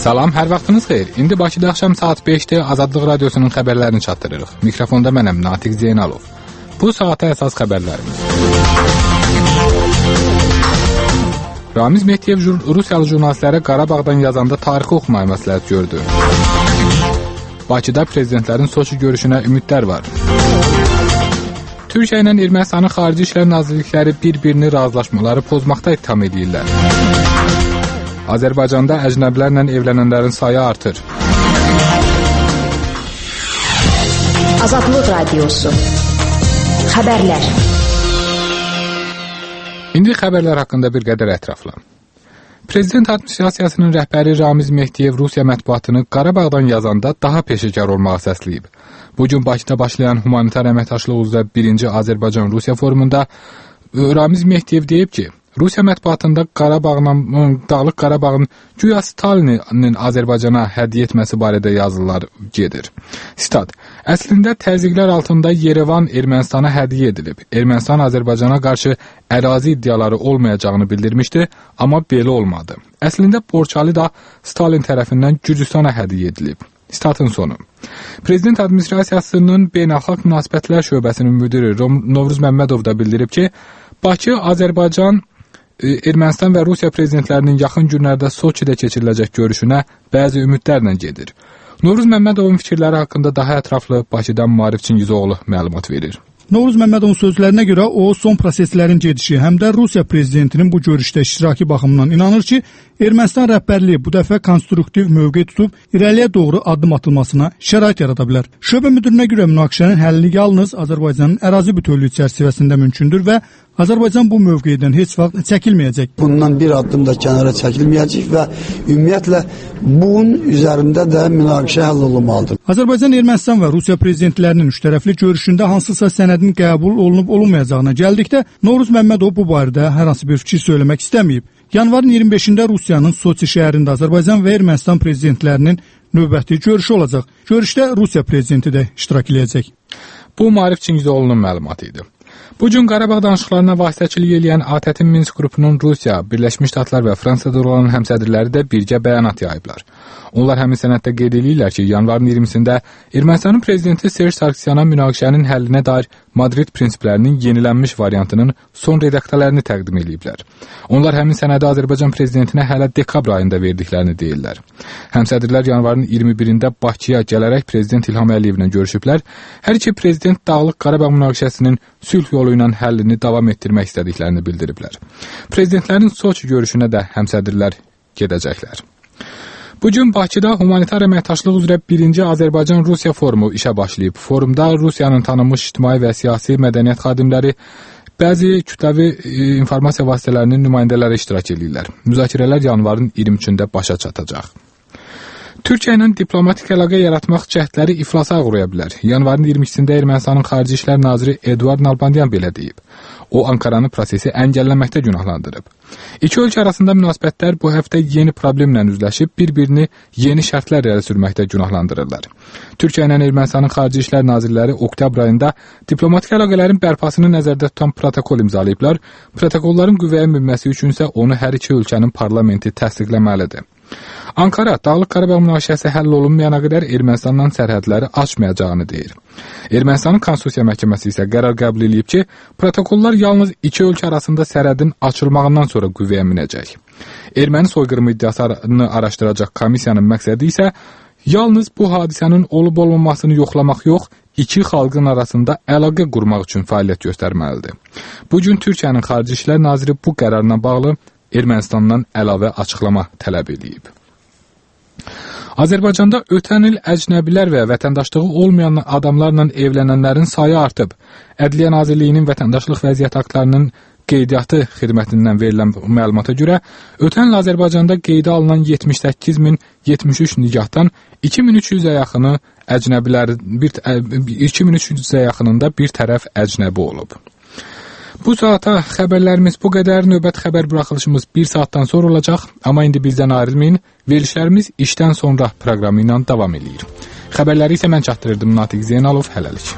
Salam, hər vaxtınız xeyir. İndi Bakıda axşam saat 5-də Azadlıq Radiosunun xəbərlərini çatdırırıq. Mikrofonda mənəm, Natiq Zeynalov. Bu saata əsas xəbərlərimiz. Ramiz Mehdiyev Rusiyalı jurnalistlərə Qarabağdan yazanda tarixi oxumayı məsləhət gördü. Bakıda prezidentlərin Soçi görüşünə ümidlər var. Türkiyə ilə Ermənistanın Xarici İşlər Nazirlikləri bir-birini razılaşmaları pozmaqda ittiham edirlər. Azərbaycanda əcnəbilərlə evlənənlərin sayı artır. Azadlıq Radiosu. Xəbərlər. İndi xəbərlər haqqında bir qədər ətraflı. Prezident Administrasiyasının rəhbəri Ramiz Mehdiyev Rusiya mətbuatını Qarabağdan yazanda daha peşəkar olmağı səsləyib. Bugün Bakıda başlayan humanitar əməkdaşlıq üzrə 1-ci Azərbaycan-Rusiya forumunda Ramiz Mehdiyev deyib ki, Rusiya mətbuatında Dağlıq Qarabağın güya Stalinin Azərbaycana hədiyyə etməsi barədə yazılar gedir. Sitat: Əslində təzyiqlər altında Yerevan Ermənistana hədiyyə edilib. Ermənistan Azərbaycana qarşı ərazi iddiaları olmayacağını bildirmişdi, amma belə olmadı. Əslində Borçalı da Stalin tərəfindən Gürcüstana hədiyyə edilib. Statın sonu. Prezident Administrasiyasının Beynəlxalq Münasibətlər Şöbəsinin müdiri Novruz Məmmədov da bildirib ki, Bakı, Azərbaycan, Ermənistan və Rusiya prezidentlərinin yaxın günlərdə Soçidə keçiriləcək görüşünə bəzi ümidlərlə gedir. Novruz Məmmədovun fikirləri haqqında daha ətraflı Bakıdan Maarif Çingizoğlu məlumat verir. Novruz Məmmədovun sözlərinə görə o, son proseslərin gedişi həm də Rusiya prezidentinin bu görüşdə iştiraki baxımından inanır ki, Ermənistan rəhbərliyi bu dəfə konstruktiv mövqe tutub irəliyə doğru addım atılmasına şərait yarada bilər. Şöbə müdirinə görə münaqişənin həlli yalnız Azərbaycanın ərazi bütövlüyü çərçivəsində mümkündür və Azərbaycan bu mövqedən heç vaxt çəkilməyəcək. Bundan bir addım da kənara çəkilməyəcək və ümumiyyətlə bunun üzərində də münaqişə həll olunmalıdır. Azərbaycan, Ermənistan və Rusiya prezidentlərinin üçtərəfli görüşündə hansısa sənədin qəbul olunub-olunmayacağına gəldikdə Novruz Məmmədov bu barədə hər hansı bir fikir söyləmək istəməyib. Yanvarın 25-də Rusiyanın Soçi şəhərində Azərbaycan və Ermənistan prezidentlərinin növbəti görüşü olacaq. Görüşdə Rusiya prezidenti də iştirak edəcək. Bu Maarif Çingizoğlu'nun məlumatı idi. Bugün Qarabağ danışıqlarına vasitəçilik edən ATƏT-in Minsk qrupunun Rusiya, Birləşmiş Ştatlar və Fransada olan həmsədrləri də birgə bəyanat yayıblar. Onlar həmin sənəddə qeyd edirlər ki, yanvarın 20-sində Ermənistanın prezidenti Serj Sarkisyan münaqişənin həllinə dair Madrid prinsiplərinin yenilənmiş variantının son redaktələrini təqdim ediblər. Onlar həmin sənədi Azərbaycan prezidentinə hələ dekabr ayında verdiklərini deyirlər. Həmsədrlər yanvarın 21-də Bakıya gələrək prezident İlham Əliyevlə görüşüblər. Hər iki prezident Dağlıq Qarabağ münaqişəsinin sülh yolu ilə həllini davam etdirmək istədiklərini bildiriblər. Prezidentlərin Soçi görüşünə də həmsədrlər gedəcəklər. Bugün Bakıda humanitar əməkdaşlıq üzrə 1-ci Azərbaycan-Rusiya forumu işə başlayıb. Forumda Rusiyanın tanınmış ictimai və siyasi mədəniyyət xadimləri, bəzi kütləvi informasiya vasitələrinin nümayəndələri iştirak edirlər. Müzakirələr yanvarın 23-də başa çatacaq. Türkiyə ilə diplomatik əlaqə yaratmaq cəhdləri iflasa uğraya bilər. Yanvarın 22-sində Ermənistanın Xarici İşlər Naziri Eduard Nalbandian belə deyib. O, Ankaranı prosesi əngəlləməkdə günahlandırıb. İki ölkə arasında münasibətlər bu həftə yeni problemlə üzləşib, bir-birini yeni şərtlər irəli sürməkdə günahlandırırlar. Türkiyə ilə Ermənistanın Xarici İşlər Nazirləri oktyabr ayında diplomatik əlaqələrin bərpasını nəzərdə tutan protokol imzalayıblar. Protokolların qüvvəyə minməsi üçünsə onu hər iki ölkənin parlamenti təsdiqləməlidir. Ankara, Dağlıq Qarabağ münaqişəsi həll olunmayana qədər Ermənistandan sərhədləri açmayacağını deyir. Ermənistanın Konstitusiya Məhkəməsi isə qərar qəbul edib ki, protokollar yalnız iki ölkə arasında sərhədin açılmağından sonra qüvvəyə minəcək. Erməni soyqırımı iddiasını araşdıracaq komissiyanın məqsədi isə yalnız bu hadisənin olub-olmamasını yoxlamaq yox, iki xalqın arasında əlaqə qurmaq üçün fəaliyyət göstərməlidir. Bugün Türkiyənin Xarici İşlər Naziri bu qərarla bağlı Ermənistandan əlavə açıqlama tələb edib. Azərbaycanda ötən il əcnəbilər və vətəndaşlığı olmayan adamlarla evlənənlərin sayı artıb. Ədliyyə Nazirliyinin vətəndaşlıq vəziyyət aktlarının qeydiyyatı xidmətindən verilən məlumata görə, ötən il Azərbaycanda qeydə alınan 78.073 nikahdan 2300-ə yaxını əcnəbilər, 2300-ə yaxınında bir tərəf əcnəbi olub. Bu saata xəbərlərimiz bu qədər. Növbət xəbər buraxılışımız 1 saatdan sonra olacaq. Amma indi bizdən ayrılmayın. Verilişlərimiz işdən sonra proqramı ilə davam edir. Xəbərləri isə mən çatdırırdım. Natiq Zeynalov, hələlik.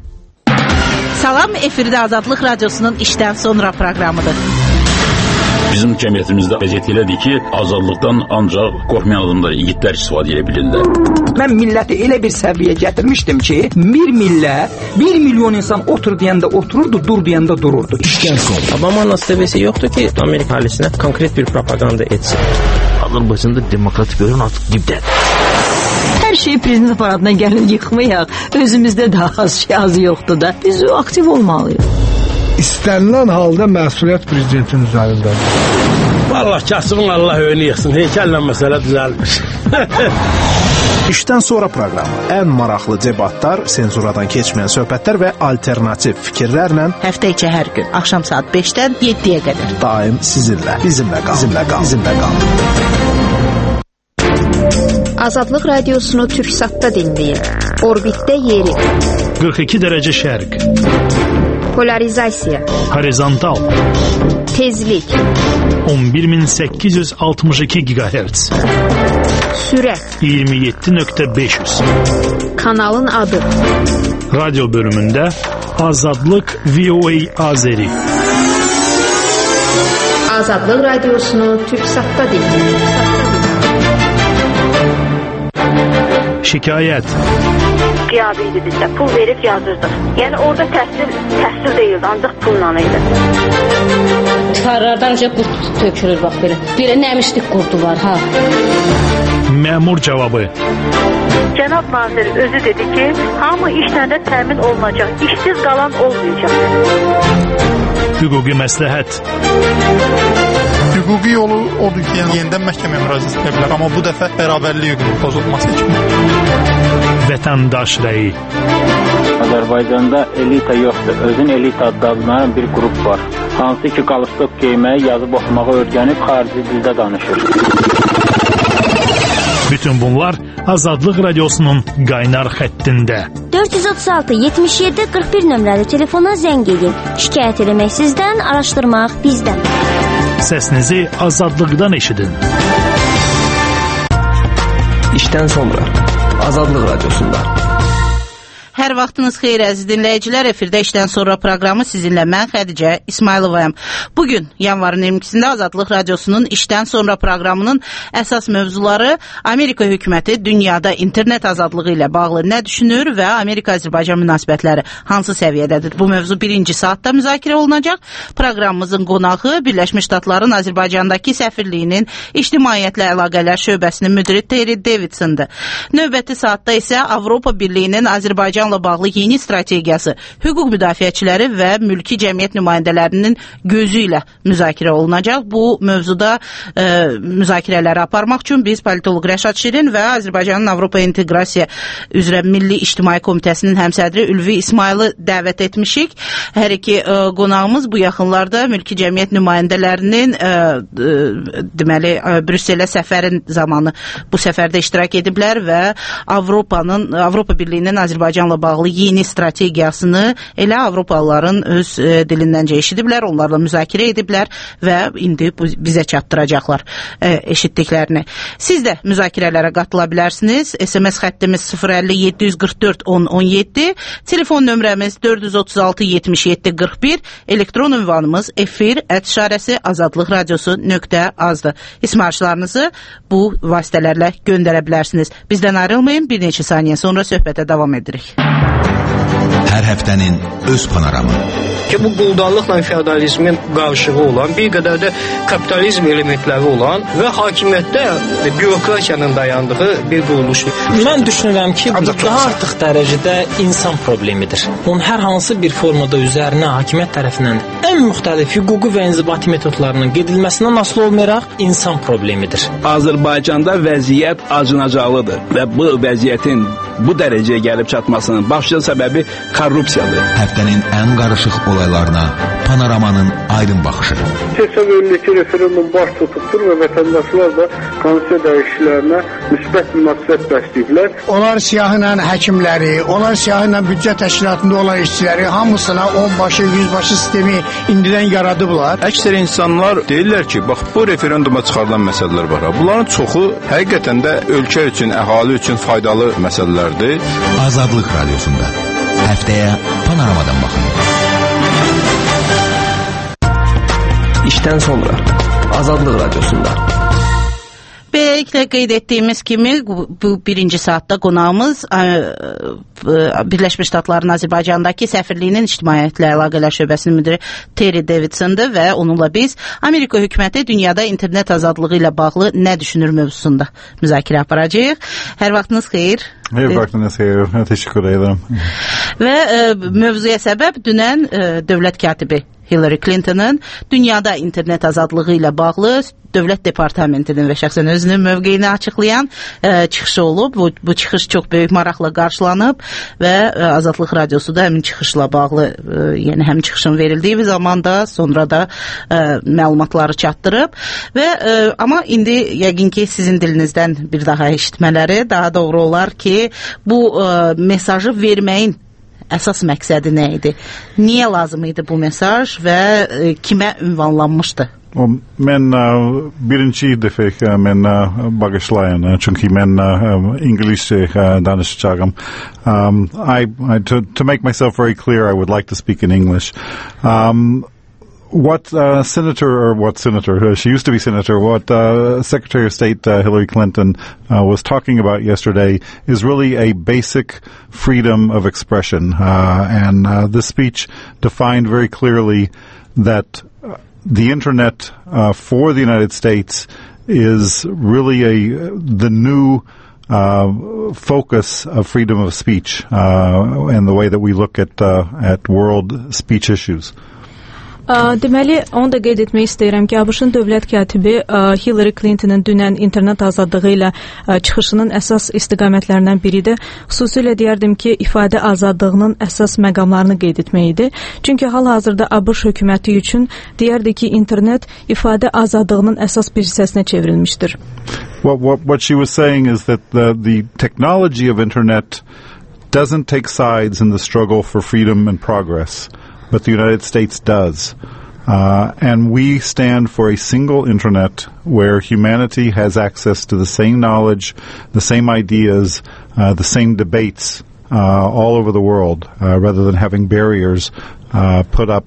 Salam, efirdə Azadlıq Radiosunun işdən sonra proqramıdır. Bizim cəmiyyətimizdə vəziyyət elədir ki, azadlıqdan ancaq qorxmayan adamlar, igidlər istifadə edə bilirlər. Mən milləti elə bir səviyyəyə gətirmişdim ki, bir millət, 1 milyon insan otur deyəndə otururdu, dur deyəndə dururdu. İşdən sonra. Obama'nın seviyesi yoktu ki Amerika ailesine konkret bir propaganda etsin. Azərbaycanda demokratik görün artıq dibdədir. Hər şeyi prezident aparatına gəlin yıxmayaq. Özümüzdə də az yoxdur da. Biz aktiv olmalıyıq. İstənilən halda məsuliyyət prezidentin üzərindədir. Vallahi kasımın Allah önünü yıxsın. Heykəllə məsələ düzəlmiş. İşdən sonra proqramı. Ən maraqlı debatlar, senzuradan keçməyən söhbətlər və alternativ fikirlərlə həftə içi hər gün axşam saat 5-dən 7-yə qədər. Daim sizinlə. Bizimlə qalın. Azadlıq radiosunu Türksatda dinləyin. Orbitdə yeri. 42 dərəcə şərq. Polarizasiya. Horizontal. Tezlik. 11862 GHz. Sürət. 27.500. Kanalın adı. Radyo bölümündə Azadlıq VOA Azeri. Azadlıq radiosunu Türksatda dinləyin. Şikayət. Qiyabiydi bizdə, pul verib yazırdıq. Yəni orada təhsil deyildi, ancaq pulla idi. Çıxarlardan qurt tökülür, bax belə. Belə nəmişlik qurdu var, ha. Məmur cavabı. Cənab nazir özü dedi ki, hamı işlə də təmin olunacaq, işsiz qalan olmayacaq. Hüquqi məsləhət. Hüquqi yolu odur ki, yəni yenidən məhkəməyə müraciət edə bilər, amma bu dəfə bərabərlik hüququnun pozulması kimi. Vətəndaş rəyi. Azərbaycanda elita yoxdur. Özün elita adlanan bir qrup var. Hansı ki, qalstok geyməyi, yazıb oxumağı öyrənib xarici dildə danışır. Bütün bunlar Azadlıq radiosunun qaynar xəttində. 436-77-41 nömrəli telefona zəng edin. Şikayət eləmək sizdən, araşdırmaq bizdən. Səsinizi Azadlıqdan eşidin. İşdən sonra Azadlıq radiosunda. Hər vaxtınız xeyir əziz dinləyicilər, efirdə işdən sonra proqramı sizinlə mən Xədicə İsmayılovayam. Bugün yanvarın 22-sində Azadlıq radiosunun işdən sonra proqramının əsas mövzuları Amerika hökuməti dünyada internet azadlığı ilə bağlı nə düşünür və Amerika-Azərbaycan münasibətləri hansı səviyyədədir? Bu mövzu birinci saatda müzakirə olunacaq. Proqramımızın qonağı Birləşmiş Ştatların Azərbaycandakı səfirliyinin ictimaiyyətlə əlaqələr şöbəsinin müdiri Terry Davidson'dır. Növbəti saatda isə Avropa Birliyinin Azərbaycan bağlı yeni strategiyası hüquq müdafiəçiləri və mülki cəmiyyət nümayəndələrinin gözü ilə müzakirə olunacaq. Bu mövzuda müzakirələri aparmaq üçün biz politoloq Rəşad Şirin və Azərbaycanın Avropa İnteqrasiya üzrə Milli İctimai Komitəsinin həmsədri Ülvi İsmayılı dəvət etmişik. Hər iki qonağımız bu yaxınlarda mülki cəmiyyət nümayəndələrinin deməli Brüsselə səfərin zamanı bu səfərdə iştirak ediblər və Avropa Birliyinin Azərbaycanla bağlı yeni strategiyasını elə Avropalıların öz dilindən eşidiblər, onlarla müzakirə ediblər və indi bizə çatdıracaqlar eşitdiklərini. Siz də müzakirələrə qatıla bilərsiniz. SMS xəttimiz 050-744-1017, telefon nömrəmiz 436-77-41, elektron ünvanımız efir@azadlıqradiosu.az-dır. İsmarışlarınızı bu vasitələrlə göndərə bilərsiniz. Bizdən ayrılmayın, bir neçə saniyə sonra söhbətə davam edirik. Hər həftənin öz panoramı. Ki bu quldarlıqla feodalizmin qarışığı olan, bir qədər də kapitalizm elementləri olan və hakimiyyətdə bürokrasiyanın dayandığı bir quruluşdur. Mən düşünürəm ki, bu daha artıq dərəcədə insan problemidir. Onun hər hansı bir formada üzərinə hakimiyyət tərəfindən ən müxtəlif hüquqi və inzibati metodlarının gedilməsindən asılı olmayaraq insan problemidir. Azərbaycanda vəziyyət acınacaqlıdır və bu vəziyyətin bu dərəcəyə gəlib çatmasının başlıca səbəbi korrupsiyadır. Həftənin ən qarışıq olaylarına panoramanın aydın baxışı. Keçən illik referendum baş tutubdur və vətəndaşlar da konstitusiya dəyişikliklərinə müsbət münasibət bəsləyiblər. Onlar siyahıyla həkimləri, onlar siyahıyla büdcə təşkilatında olan işçiləri hamısına 10 başı, 100 başı sistemi indidən yaradıblar. Əksər insanlar deyirlər ki, bax bu referenduma çıxarılan məsələlər var. Bunların çoxu həqiqətən də ölkə üçün, əhali üçün faydalı məsələlərdir. Azadlıq radiosunda həftəyə panoramadan baxın. İşdən sonra Azadlıq Radiosunda. Beləliklə qeyd etdiyimiz kimi bu birinci saatda qonağımız Birləşmiş Ştatların Azərbaycandakı səfirliyinin ictimaiyyətlə əlaqələr şöbəsinin müdiri Terry Davidsondur və onunla biz Amerika hökuməti dünyada internet azadlığı ilə bağlı nə düşünür mövzusunda müzakirə aparacağıq. Hər vaxtınız xeyir. Hər vaxtınız xeyir. Təşəkkür edirəm. Və mövzuya səbəb dünən dövlət katibi Hillary Clinton'ın dünyada internet azadlığı ilə bağlı Dövlət Departamentinin və şəxsən özünün mövqeyini açıqlayan çıxışı olub. Bu çıxış çox böyük maraqla qarşılanıb və Azadlıq Radiosu da həmin çıxışla bağlı, yəni həmin çıxışın verildiyi bir zamanda sonra da məlumatları çatdırıb və amma indi yəqin ki sizin dilinizdən bir daha eşitmələri daha doğru olar ki bu mesajı verməyin əsas məqsədi nə idi? Niyə lazım idi bu mesaj və kimə ünvanlanmışdı? Mən birinci dəfə mən bağışlayın, çünki mən İngiliscə danışacağım. To make myself very clear, I would like to speak in English. What she used to be senator, what Secretary of State Hillary Clinton was talking about yesterday is really a basic freedom of expression. And this speech defined very clearly that the Internet for the United States is really the new focus of freedom of speech and the way that we look at world speech issues. Deməli, onu da qeyd etmək istəyirəm ki, ABŞ-ın dövlət katibi Hillary Clinton'ın dünən internet azadlığı ilə çıxışının əsas istiqamətlərindən biri də xüsusilə deyərdim ki, ifadə azadlığının əsas məqamlarını qeyd etmək idi. Çünki hal-hazırda ABŞ hökuməti üçün deyərdi ki, internet ifadə azadlığının əsas bir hissəsinə çevrilmişdir. What she was saying is that the technology of internet doesn't take sides in the struggle for freedom and progress. But the United States does. And we stand for a single internet where humanity has access to the same knowledge, the same ideas, the same debates all over the world, rather than having barriers put up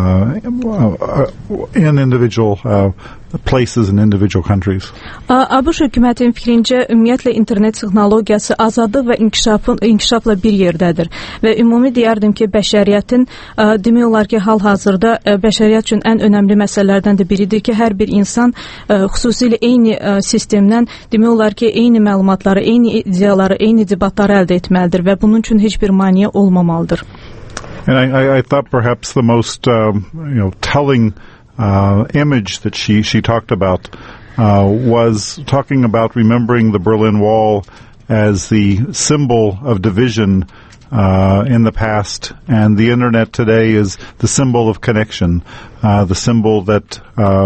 in individual places in individual countries. ABŞ hökumətinin fikrincə ümumiyyətlə internet texnologiyası azadlıq və inkişafla bir yerdədir və ümumi deyərdim ki, bəşəriyyətin demək olar ki, hal-hazırda bəşəriyyət üçün ən önəmli məsələlərdən də biridir ki, hər bir insan xüsusilə eyni sistemdən demək olar ki, eyni məlumatları, eyni ideyaları, eyni debatları əldə etməlidir və bunun üçün heç bir maneə olmamalıdır. And I thought perhaps the most telling image that she talked about was talking about remembering the Berlin Wall as the symbol of division in the past, and the internet today is the symbol of connection, the symbol that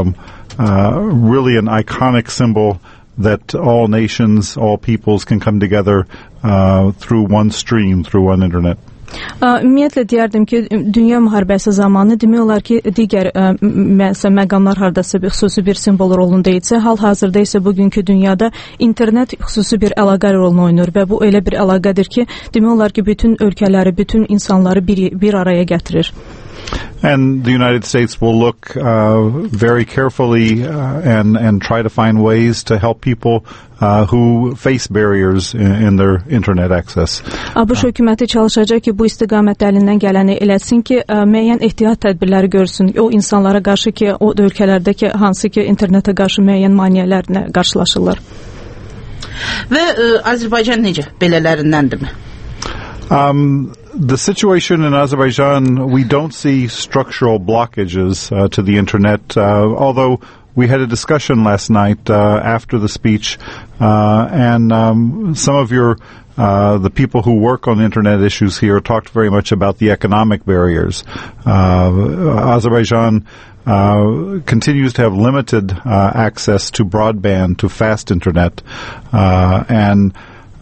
really an iconic symbol that all nations, all peoples can come together through one stream, through one internet. Ümumiyyətlə deyərdim ki, dünya müharibəsi zamanı demək olar ki, digər məqamlar hardasa xüsusi bir simvol rolunda isə, hal-hazırda isə bugünkü dünyada internet xüsusi bir əlaqə rolunu oynayır və bu elə bir əlaqədir ki, demək olar ki, bütün ölkələri, bütün insanları bir araya gətirir. And the United States will look very carefully and try to find ways to help people who face barriers in their internet access. ABŞ hökuməti çalışacaq ki, bu istiqamətdə əlindən gələni eləsin ki, müəyyən ehtiyat tədbirləri görsün. O insanlara qarşı ki, o ölkələrdə ki, hansı ki, internetə qarşı müəyyən maneələrlə qarşılaşırlar. Və Azərbaycan necə? Belələrindəndirmi? The situation in Azerbaijan, we don't see structural blockages to the internet, although we had a discussion last night after the speech, and some of the people who work on internet issues here talked very much about the economic barriers. Azerbaijan continues to have limited access to broadband, to fast internet, and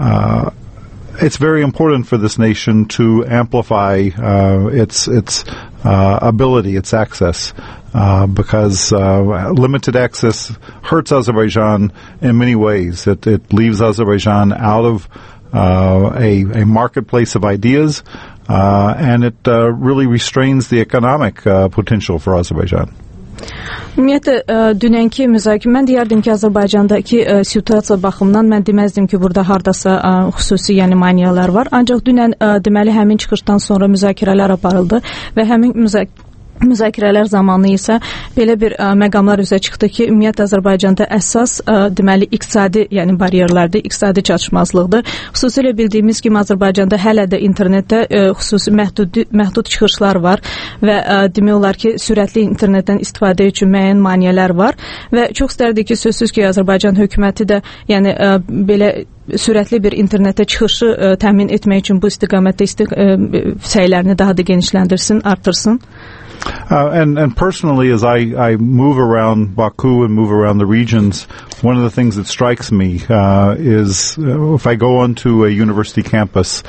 it's very important for this nation to amplify its ability, its access, because limited access hurts Azerbaijan in many ways. It leaves Azerbaijan out of a marketplace of ideas, and it really restrains the economic potential for Azerbaijan. Ümumiyyətlə, dünənki müzakirə, mən deyərdim ki, Azərbaycandakı situasiya baxımından mən deməzdim ki, burada hardasa xüsusi yəni maniyalar var. Ancaq dünən deməli həmin çıxışdan sonra müzakirələr aparıldı və həmin müzakirələr zamanı isə belə bir məqamlar üzə çıxdı ki, ümumiyyətlə Azərbaycanda əsas deməli iqtisadi, yəni bariyerlərdir, iqtisadi çatışmazlıqdır. Xüsusilə bildiyimiz kimi Azərbaycanda hələ də internetdə xüsusi məhdud çıxışlar var və demək olar ki, sürətli internetdən istifadə üçün müəyyən maneələr var və çox istərdik ki, sözsüz ki, Azərbaycan hökuməti də yəni belə sürətli bir internetə çıxışı təmin etmək üçün bu istiqamətdə səylərini daha da genişləndirsin, artırsın. And personally, as I move around Baku and move around the regions, one of the things that strikes me is if I go onto a university campus,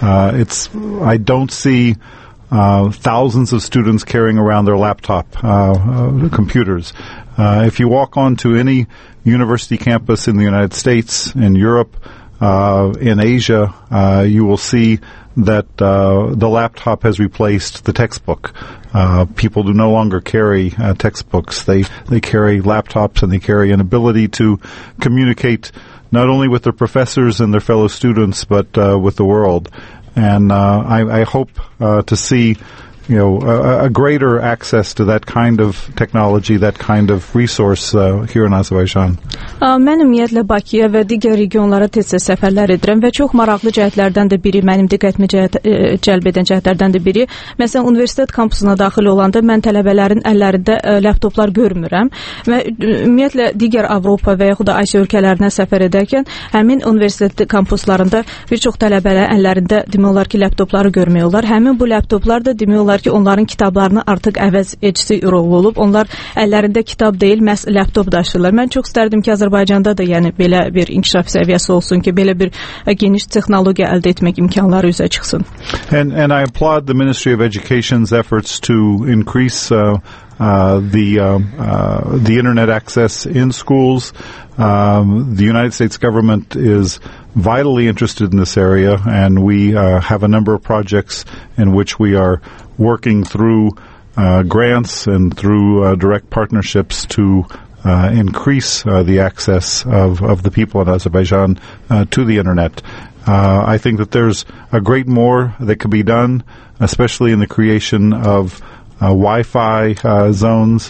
I don't see thousands of students carrying around their laptop computers. If you walk onto any university campus in the United States, in Europe, in Asia, you will see that the laptop has replaced the textbook. People do no longer carry textbooks. They carry laptops, and they carry an ability to communicate not only with their professors and their fellow students, but with the world. And I hope to see a greater access to that kind of technology, that kind of resource here in Azerbaijan. Mən ümumiyyətlə Bakıya və digər regionlara tez-tez səfərlər edirəm və çox maraqlı cəhətlərdən də biri, mənim diqqətimi cəlb edən cəhətlərdən də biri, məsələn, universitet kampusuna daxil olanda mən tələbələrin əllərində laptoplar görmürəm və ümumiyyətlə digər Avropa və yaxud da Asiya ölkələrinə səfər edərkən həmin universitet kampuslarında bir çox tələbələr əllərində demək olar ki, laptopları görmək olar. Həmin bu laptoplar da demək olar ki, onların kitablarını artıq əvəz edicisi rol olub. Onlar əllərində kitab deyil, məhz laptop daşıyırlar. Mən çox istərdim ki, Azərbaycanda da yəni belə bir inkişaf səviyyəsi olsun ki, belə bir geniş texnologiya əldə etmək imkanları üzə çıxsın. And I applaud the Ministry of Education's efforts to increase the internet access in schools. The United States government is vitally interested in this area, and we have a number of projects in which we are working through grants and through direct partnerships to increase the access of the people in Azerbaijan to the internet. I think that there's a great more that could be done, especially in the creation of Wi-Fi zones,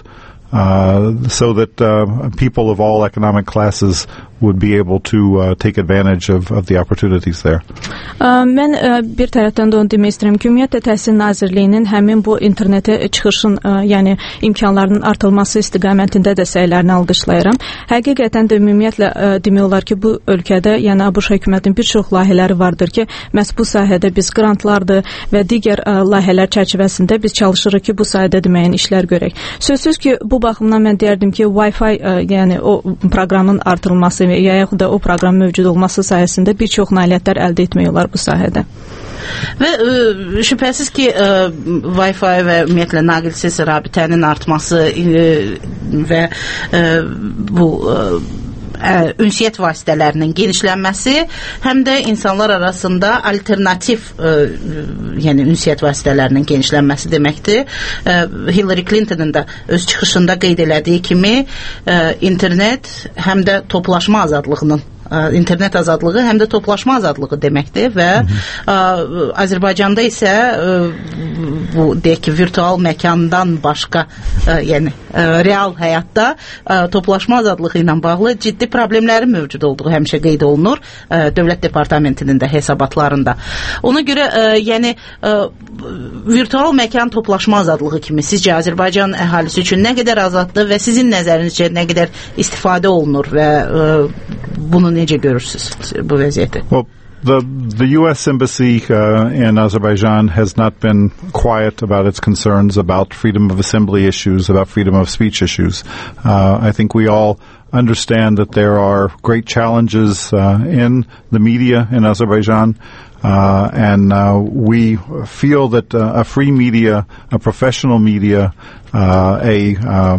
so that people of all economic classes would be able to take advantage of the opportunities there. Mən bir tərəfdən də onu demək istəyirəm ki, Ümumiyyətlə Təhsil Nazirliyinin həmin bu internetə çıxışın, yəni imkanlarının artırılması istiqamətində də səylərini alqışlayıram. Həqiqətən də ümumiyyətlə demək olar ki, bu ölkədə, yəni ABŞ hökumətinin bir çox layihələri vardır ki, məhz bu sahədə biz grantlardır və digər layihələr çərçivəsində biz çalışırıq ki, bu sahədə də müəyyən işlər görək. Sözsüz ki, bu baxımdan mən deyərdim ki, Wi-Fi, yəni o proqramın artırılması və yaxud da o proqram mövcud olması sayəsində bir çox nailiyyətlər əldə etmək olar bu sahədə. Və şübhəsiz ki, Wi-Fi və ümumiyyətlə naqilsiz rabitənin artması və bu ünsiyyət vasitələrinin genişlənməsi həm də insanlar arasında alternativ yəni ünsiyyət vasitələrinin genişlənməsi deməkdir. Hillary Clinton'ın da öz çıxışında qeyd elədiyi kimi internet həm də toplaşma azadlığının internet azadlığı həm də toplaşma azadlığı deməkdir və Azərbaycanda isə bu deyək ki, virtual məkandan başqa yəni real həyatda toplaşma azadlığı ilə bağlı ciddi problemlərin mövcud olduğu həmişə qeyd olunur Dövlət Departamentinin də hesabatlarında. Ona görə yəni virtual məkan toplaşma azadlığı kimi sizcə Azərbaycan əhalisi üçün nə qədər azaddır və sizin nəzərinizcə nə qədər istifadə olunur və bunu necə görürsünüz bu vəziyyəti? Well, the U.S. Embassy in Azerbaijan has not been quiet about its concerns about freedom of assembly issues, about freedom of speech issues. I think we all understand that there are great challenges in the media in Azerbaijan, and we feel that a free media, a professional media, a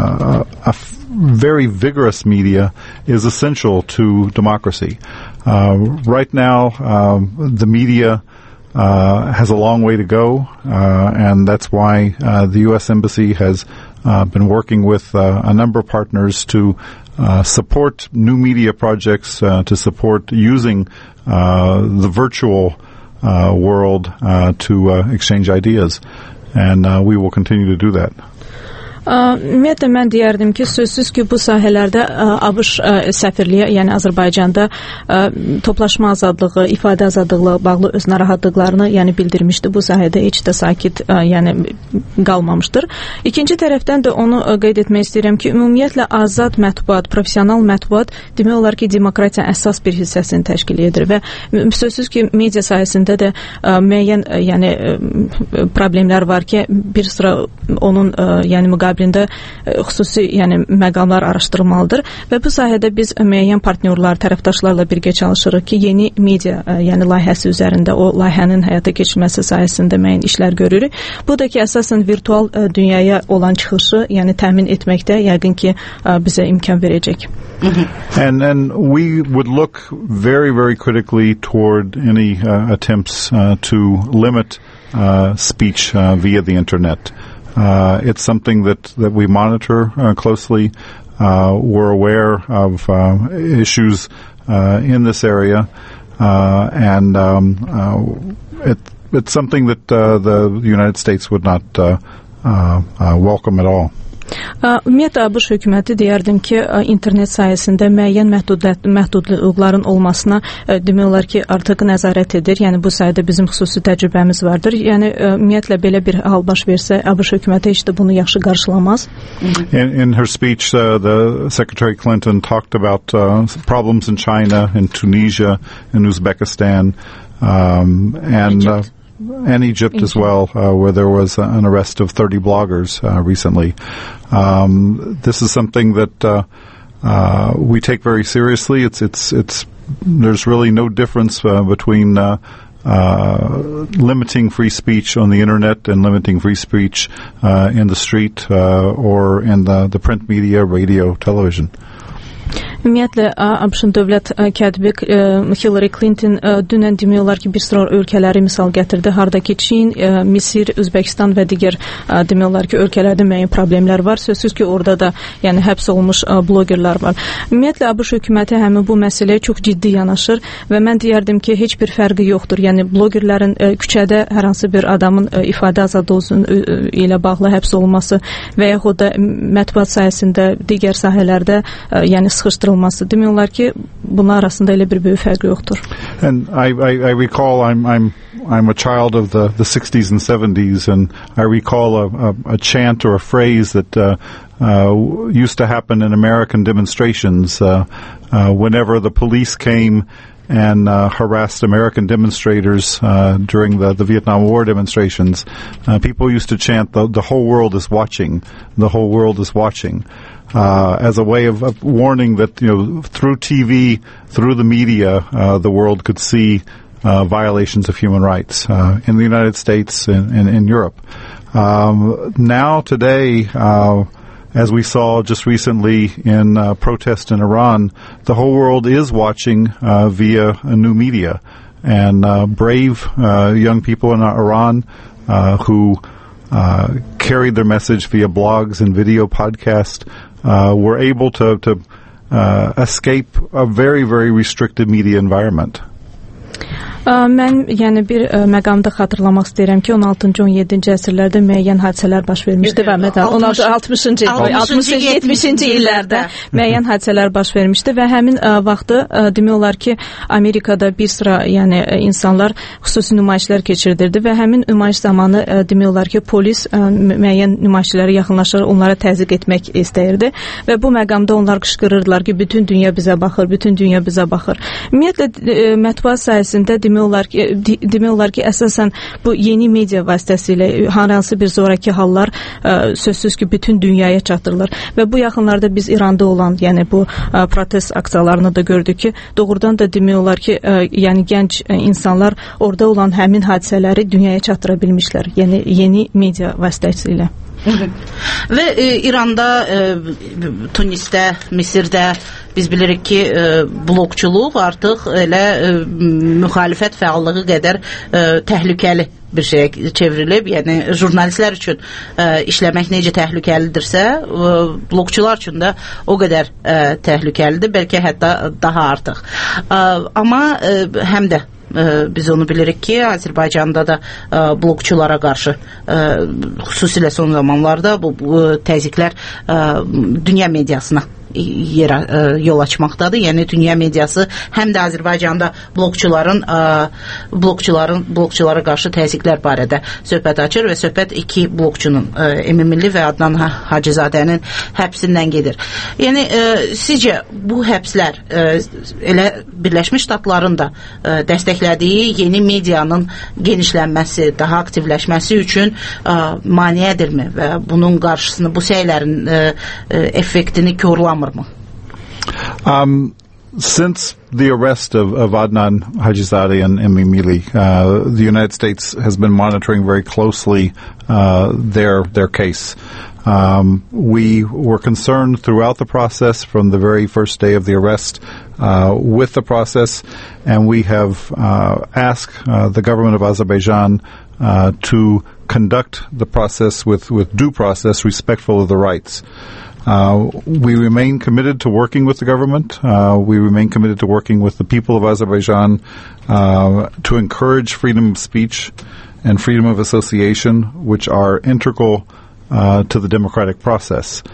very vigorous media is essential to democracy. Right now, the media has a long way to go, and that's why the U.S. Embassy has been working with a number of partners to support new media projects, to support using the virtual world to exchange ideas. And we will continue to do that. Ümumiyyətlə mən deyərdim ki, sözsüz ki, bu sahələrdə ABŞ səfirliyi, yəni Azərbaycanda toplaşma azadlığı, ifadə azadlığı bağlı öz narahatlıqlarını yəni bildirmişdi. Bu sahədə heç də sakit yəni qalmamışdır. İkinci tərəfdən də onu qeyd etmək istəyirəm ki, ümumiyyətlə azad mətbuat, professional mətbuat demək olar ki, demokratiyanın əsas bir hissəsini təşkil edir və sözsüz ki, media sahəsində də müəyyən yəni problemlər var ki, bir sıra onun yəni müqabilində xüsusi yəni məqamlar araşdırılmalıdır və bu sahədə biz müəyyən partnyorlar, tərəfdaşlarla birgə çalışırıq ki, yeni media yəni layihəsi üzərində o layihənin həyata keçirilməsi sahəsində müəyyən işlər görürük. Bu da ki, əsasən virtual dünyaya olan çıxışı yəni təmin etməkdə yəqin ki, bizə imkan verəcək. And we would look very, very critically toward any attempts to limit speech via the internet. It's something that we monitor closely. We're aware of issues in this area, and it's something that the United States would not welcome at all. Ümumiyyətlə, ABŞ hökuməti deyərdim ki, internet sayəsində müəyyən məhdudluqların olmasına demək olar ki, artıq nəzarət edir. Yəni, bu sayədə bizim xüsusi təcrübəmiz vardır. Yəni, ümumiyyətlə, belə bir hal baş versə, ABŞ hökuməti heç də bunu yaxşı qarşılamaz. In her speech, the Secretary Clinton talked about problems in China, in Tunisia, in Uzbekistan, and Egypt as well, where there was an arrest of 30 bloggers recently. This is something that we take very seriously. There's really no difference between limiting free speech on the internet and limiting free speech in the street or in the print media, radio, television. Ümumiyyətlə, ABŞ-ın dövlət katibi Hillary Clinton dünən demək olar ki, bir sıra ölkələri misal gətirdi. Hardakı Çin, Misir, Özbəkistan və digər demək olar ki, ölkələrdə müəyyən problemlər var. Sözsüz ki, orada da yəni həbs olunmuş blogerlər var. Ümumiyyətlə, ABŞ hökuməti həmin bu məsələyə çox ciddi yanaşır və mən deyərdim ki, heç bir fərqi yoxdur. Yəni, blogerlərin küçədə hər hansı bir adamın ifadə azadlığı ilə bağlı həbs olunması və yaxud da mətbuat sahəsində, digər sahələrdə yəni sıxışdırılması. Demək olar ki, bunlar arasında elə bir böyük fərq yoxdur. And I recall I'm a child of the 60s and 70s, and I recall a chant or a phrase that used to happen in American demonstrations whenever the police came and harassed American demonstrators during the Vietnam War demonstrations. People used to chant, the whole world is watching, the whole world is watching. As a way of warning that, you know, through TV, through the media, the world could see violations of human rights in the United States and in Europe. Now, today, as we saw just recently in protest in Iran, the whole world is watching via new media. And brave young people in Iran who carried their message via blogs and video podcasts were able to escape a very, very restricted media environment. Mən yəni bir məqamda xatırlamaq istəyirəm ki, 16-cı 17-ci əsrlərdə müəyyən hadisələr baş vermişdi və 60-cı 70-ci illərdə müəyyən hadisələr baş vermişdi və həmin vaxtı demək olar ki, Amerikada bir sıra yəni insanlar xüsusi nümayişlər keçirdirdi və həmin nümayiş zamanı demək olar ki, polis müəyyən nümayişçilərə yaxınlaşır, onlara təzyiq etmək istəyirdi və bu məqamda onlar qışqırırdılar ki, bütün dünya bizə baxır, bütün dünya bizə baxır. Ümumiyyətlə mətbuat sayəsində demək olar ki, əsasən bu yeni media vasitəsilə hər hansı bir zorakı hallar sözsüz ki, bütün dünyaya çatdırılır və bu yaxınlarda biz İranda olan, yəni bu protest aksiyalarını da gördük ki, doğrudan da demək olar ki, yəni gənc insanlar orada olan həmin hadisələri dünyaya çatdıra bilmişlər, yəni yeni media vasitəsilə. Və İranda, Tunisdə, Misirdə, biz bilirik ki, blokçuluq artıq elə müxalifət fəallığı qədər təhlükəli bir şeyə çevrilib. Yəni jurnalistlər üçün işləmək necə təhlükəlidirsə, blokçular üçün də o qədər təhlükəlidir, bəlkə hətta daha artıq. Amma həm də biz onu bilirik ki, Azərbaycanda da blokçulara qarşı xüsusilə son zamanlarda bu təzyiqlər dünya mediasına yol açmaqdadır. Yəni dünya mediası həm də Azərbaycanda blokçulara qarşı təzyiqlər barədə söhbət açır və söhbət iki blokçunun, Emin Milli və Adnan Hacızadənin həbsindən gedir. Yəni sizcə bu həbslər elə Birləşmiş Ştatların da dəstəklədiyi yeni medianın genişlənməsi, daha aktivləşməsi üçün maneədirmi və bunun qarşısını, bu səylərin effektini korlamır? Since the arrest of Adnan Hajizadeh and Emin Milli, the United States has been monitoring very closely their case. We were concerned throughout the process from the very first day of the arrest with the process, and we have asked the government of Azerbaijan to conduct the process with due process, respectful of the rights. We remain committed to working with the government. We remain committed to working with the people of Azerbaijan to encourage freedom of speech and freedom of association, which are integral to the democratic process.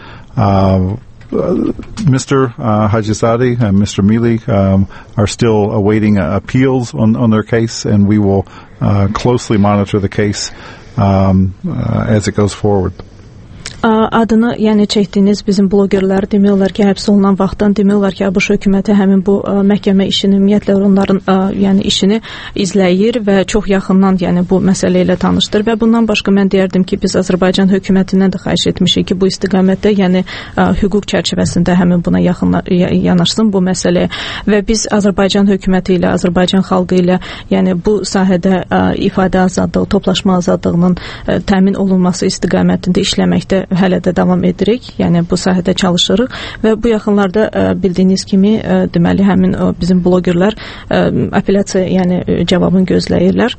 Mr. Hajizadeh and Mr. Milli are still awaiting appeals on their case, and we will closely monitor the case as it goes forward. Adını, yəni çəkdiyiniz bizim blogerlər demək olar ki, həbs olunan vaxtdan demək olar ki, ABŞ hökuməti həmin bu məhkəmə işini, ümumiyyətlə onların yəni işini izləyir və çox yaxından yəni bu məsələ ilə tanışdır və bundan başqa mən deyərdim ki, biz Azərbaycan hökumətindən də xahiş etmişik ki, bu istiqamətdə yəni hüquq çərçivəsində həmin buna yanaşsın bu məsələyə və biz Azərbaycan hökuməti ilə, Azərbaycan xalqı ilə yəni bu sahədə ifadə azadlığı, toplaşma azadlığının təmin olunması istiqamətində işləməkdə hələ də davam edirik. Yəni bu sahədə çalışırıq və bu yaxınlarda bildiyiniz kimi deməli həmin bizim blogerlər apellyasiya yəni cavabını gözləyirlər.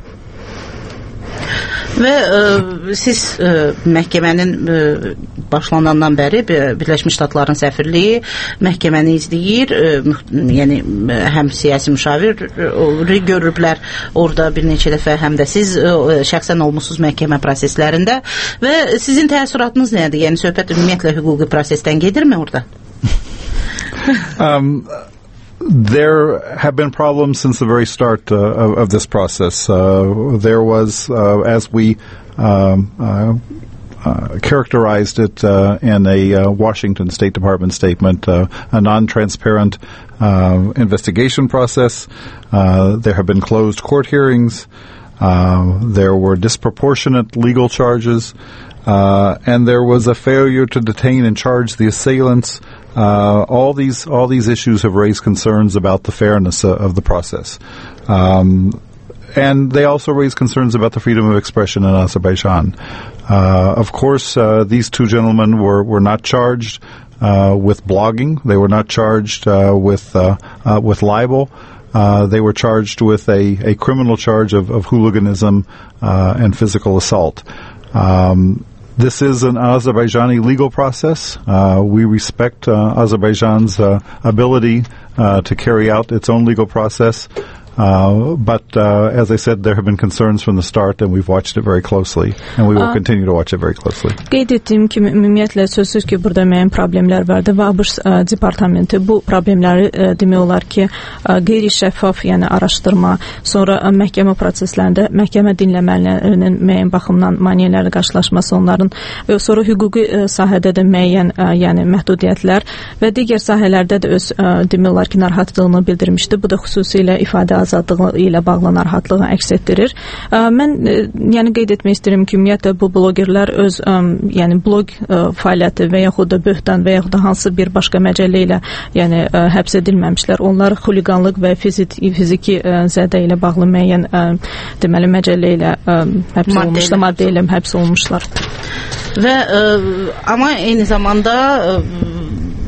Və siz məhkəmənin başlanandan bəri Birləşmiş Ştatların səfirliyi məhkəməni izləyir, yəni həm siyasi müşavir görüblər orada bir neçə dəfə, həm də siz şəxsən olmusunuz məhkəmə proseslərində və sizin təəssüratınız nədir? Yəni söhbət ümumiyyətlə hüquqi prosesdən gedirmi orada? There have been problems since the very start of this process. There was, as we characterized it in a Washington State Department statement, a non-transparent investigation process. There have been closed court hearings. There were disproportionate legal charges. And there was a failure to detain and charge the assailants. All these issues have raised concerns about the fairness of the process. And they also raise concerns about the freedom of expression in Azerbaijan. Of course, these two gentlemen were not charged with blogging. They were not charged with libel. They were charged with a criminal charge of hooliganism and physical assault. This is an Azerbaijani legal process. We respect Azerbaijan's ability to carry out its own legal process. But as I said, there have been concerns from the start, and we've watched it very closely, and we will continue to watch it very closely. Qeyd etdiyim kimi, ümumiyyətlə sözsüz ki, burada müəyyən problemlər vardı və ABŞ departamenti bu problemləri demək olar ki, qeyri-şəffaf, yəni araşdırma, sonra məhkəmə proseslərində məhkəmə dinləmələrinin müəyyən baxımdan maneələrlə qarşılaşması onların və sonra hüquqi sahədə də müəyyən yəni məhdudiyyətlər və digər sahələrdə də öz demək olar ki, narahatlığını bildirmişdi. Bu da xüsusilə ifadə azadlığı ilə bağlı narahatlığı əks etdirir. Mən yəni qeyd etmək istəyirəm ki, ümumiyyətlə bu blogerlər öz yəni blog fəaliyyəti və yaxud da böhtan və yaxud da hansı bir başqa məcəllə ilə yəni həbs edilməmişlər. Onlar xuliqanlıq və fiziki zədə ilə bağlı müəyyən deməli məcəllə ilə həbs olunmuşlar, maddə ilə həbs olunmuşlar. Və amma eyni zamanda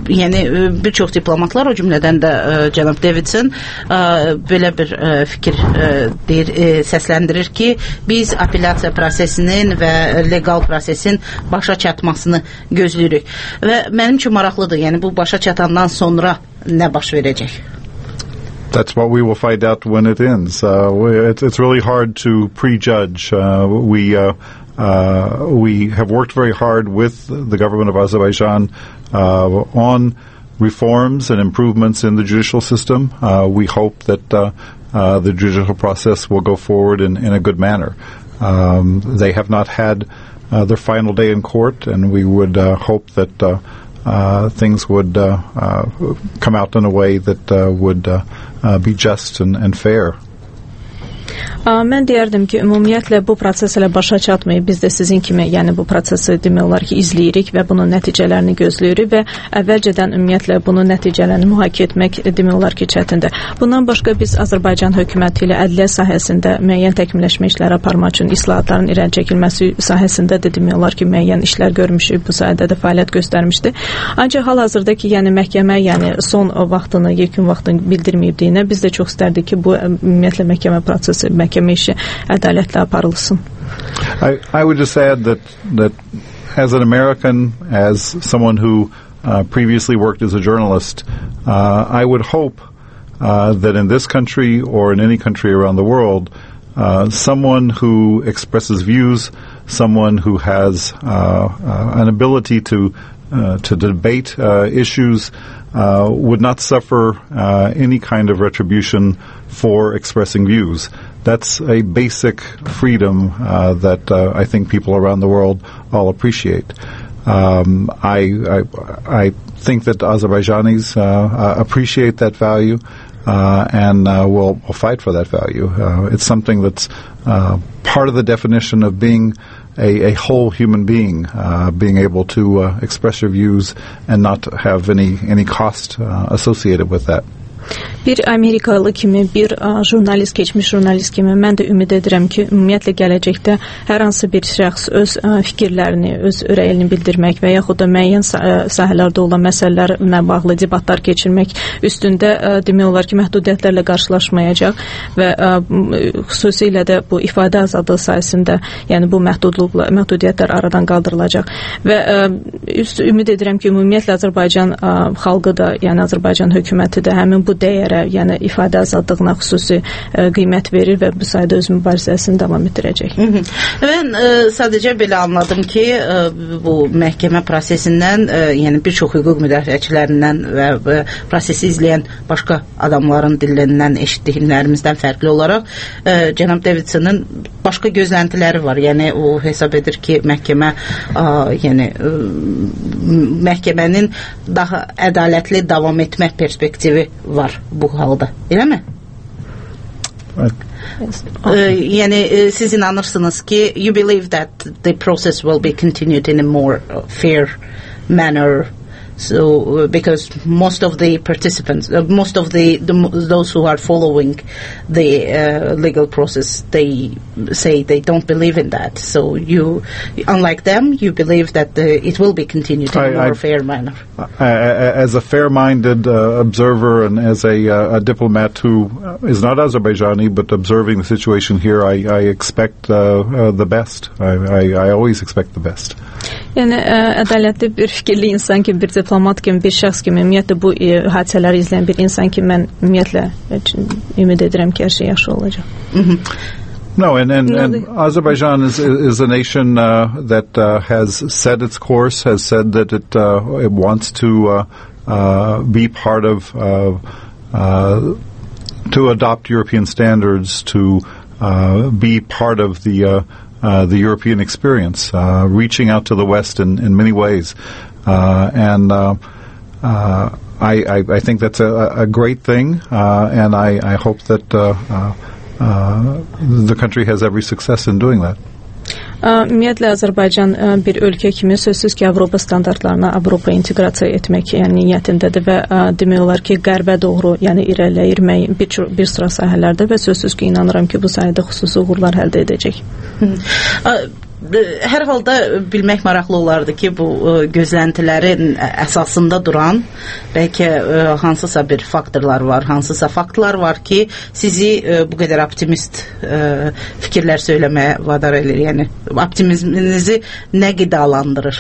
yəni bir çox diplomatlar, o cümlədən də cənab Davidson belə bir fikir səsləndirir ki, biz apellyasiya prosesinin və legal prosesin başa çatmasını gözləyirik. Və mənim üçün maraqlıdır, yəni bu başa çatandan sonra nə baş verəcək? That's what we will find out when it ends. It's really hard to prejudge. We have worked very hard with the government of Azerbaijan on reforms and improvements in the judicial system. We hope that the judicial process will go forward in a good manner. They have not had their final day in court, and we would hope that things would come out in a way that would be just and fair. Mən deyərdim ki, ümumiyyətlə bu proses ilə başa çatmayıb. Biz də sizin kimi, yəni bu prosesi demək olar ki, izləyirik və bunun nəticələrini gözləyirik və əvvəlcədən ümumiyyətlə bunun nəticələrini mühakimə etmək demək olar ki, çətindir. Bundan başqa biz Azərbaycan hökuməti ilə ədliyyə sahəsində müəyyən təkmilləşmə işləri aparmaq üçün islahatların irəli çəkilməsi sahəsində də demək olar ki, müəyyən işlər görmüşük, bu sahədə də fəaliyyət göstərmişdi. Ancaq hal-hazırda ki, yəni məhkəmə, yəni son vaxtını, yekun vaxtını bildirməyibdiyinə biz də çox istərdik ki, bu ümumiyyətlə məhkəmə prosesi, məhkəmə işi ədalətlə aparılsın. I would just add that as an American, as someone who previously worked as a journalist, I would hope that in this country or in any country around the world, someone who expresses views, someone who has an ability to debate issues would not suffer any kind of retribution for expressing views. That's a basic freedom that I think people around the world all appreciate. I think that Azerbaijanis appreciate that value and will fight for that value. It's something that's part of the definition of being a whole human being, being able to express your views and not have any cost associated with that. Bir Amerikalı kimi, bir jurnalist, keçmiş jurnalist kimi mən də ümid edirəm ki, ümumiyyətlə gələcəkdə hər hansı bir şəxs öz fikirlərini, öz rəyini bildirmək və yaxud da müəyyən sahələrdə olan məsələlərlə bağlı debatlar keçirmək üstündə demək olar ki, məhdudiyyətlərlə qarşılaşmayacaq və xüsusilə də bu ifadə azadlığı sayəsində, yəni bu məhdudiyyətlər aradan qaldırılacaq və ümid edirəm ki, ümumiyyətlə Azərbaycan xalqı da, yəni Azərbaycan hökuməti də həmin bu dəyərə, yəni ifadə azadlığına xüsusi qiymət verir və bu sayədə öz mübarizəsini davam etdirəcək. Mən sadəcə belə anladım ki, bu məhkəmə prosesindən, yəni bir çox hüquq müdafiəçilərindən və prosesi izləyən başqa adamların dilindən eşitdiklərimizdən fərqli olaraq cənab Davidsonun başqa gözləntiləri var. Yəni o hesab edir ki, məhkəmə yəni məhkəmənin daha ədalətli davam etmə perspektivi var bu halda, eləmi? Yəni siz inanırsınız ki, you believe that the process will be continued in a more fair manner. So, because most of the participants, most of those who are following the legal process, they say they don't believe in that. So, unlike them, you believe that it will be continued in a more fair manner. As a fair-minded observer and as a diplomat who is not Azerbaijani but observing the situation here, I expect the best. I always expect the best. Yəni ədalətli bir fikirli insan kimi, bir diplomat kimi, bir şəxs kimi, ümumiyyətlə bu hadisələri izləyən bir insan kimi mən ümumiyyətlə ümid edirəm ki, hər şey yaxşı olacaq. No, and Azerbaijan is a nation that has set its course, has said that it wants to be part of, to adopt European standards, to be part of the European experience, reaching out to the West in many ways. And I think that's a great thing, and I hope that the country has every success in doing that. Ümumiyyətlə Azərbaycan bir ölkə kimi sözsüz ki, Avropa standartlarına Avropa inteqrasiya etmək yəni niyyətindədir və demək olar ki, qərbə doğru yəni irəliləyir bir sıra sahələrdə və sözsüz ki, inanıram ki, bu sayədə xüsusi uğurlar əldə edəcək. hər halda bilmək maraqlı olardı ki, bu gözləntilərin əsasında duran bəlkə hansısa bir faktorlar var, hansısa faktlar var ki, sizi bu qədər optimist fikirlər söyləməyə vadar edir. Yəni optimizminizi nə qidalandırır?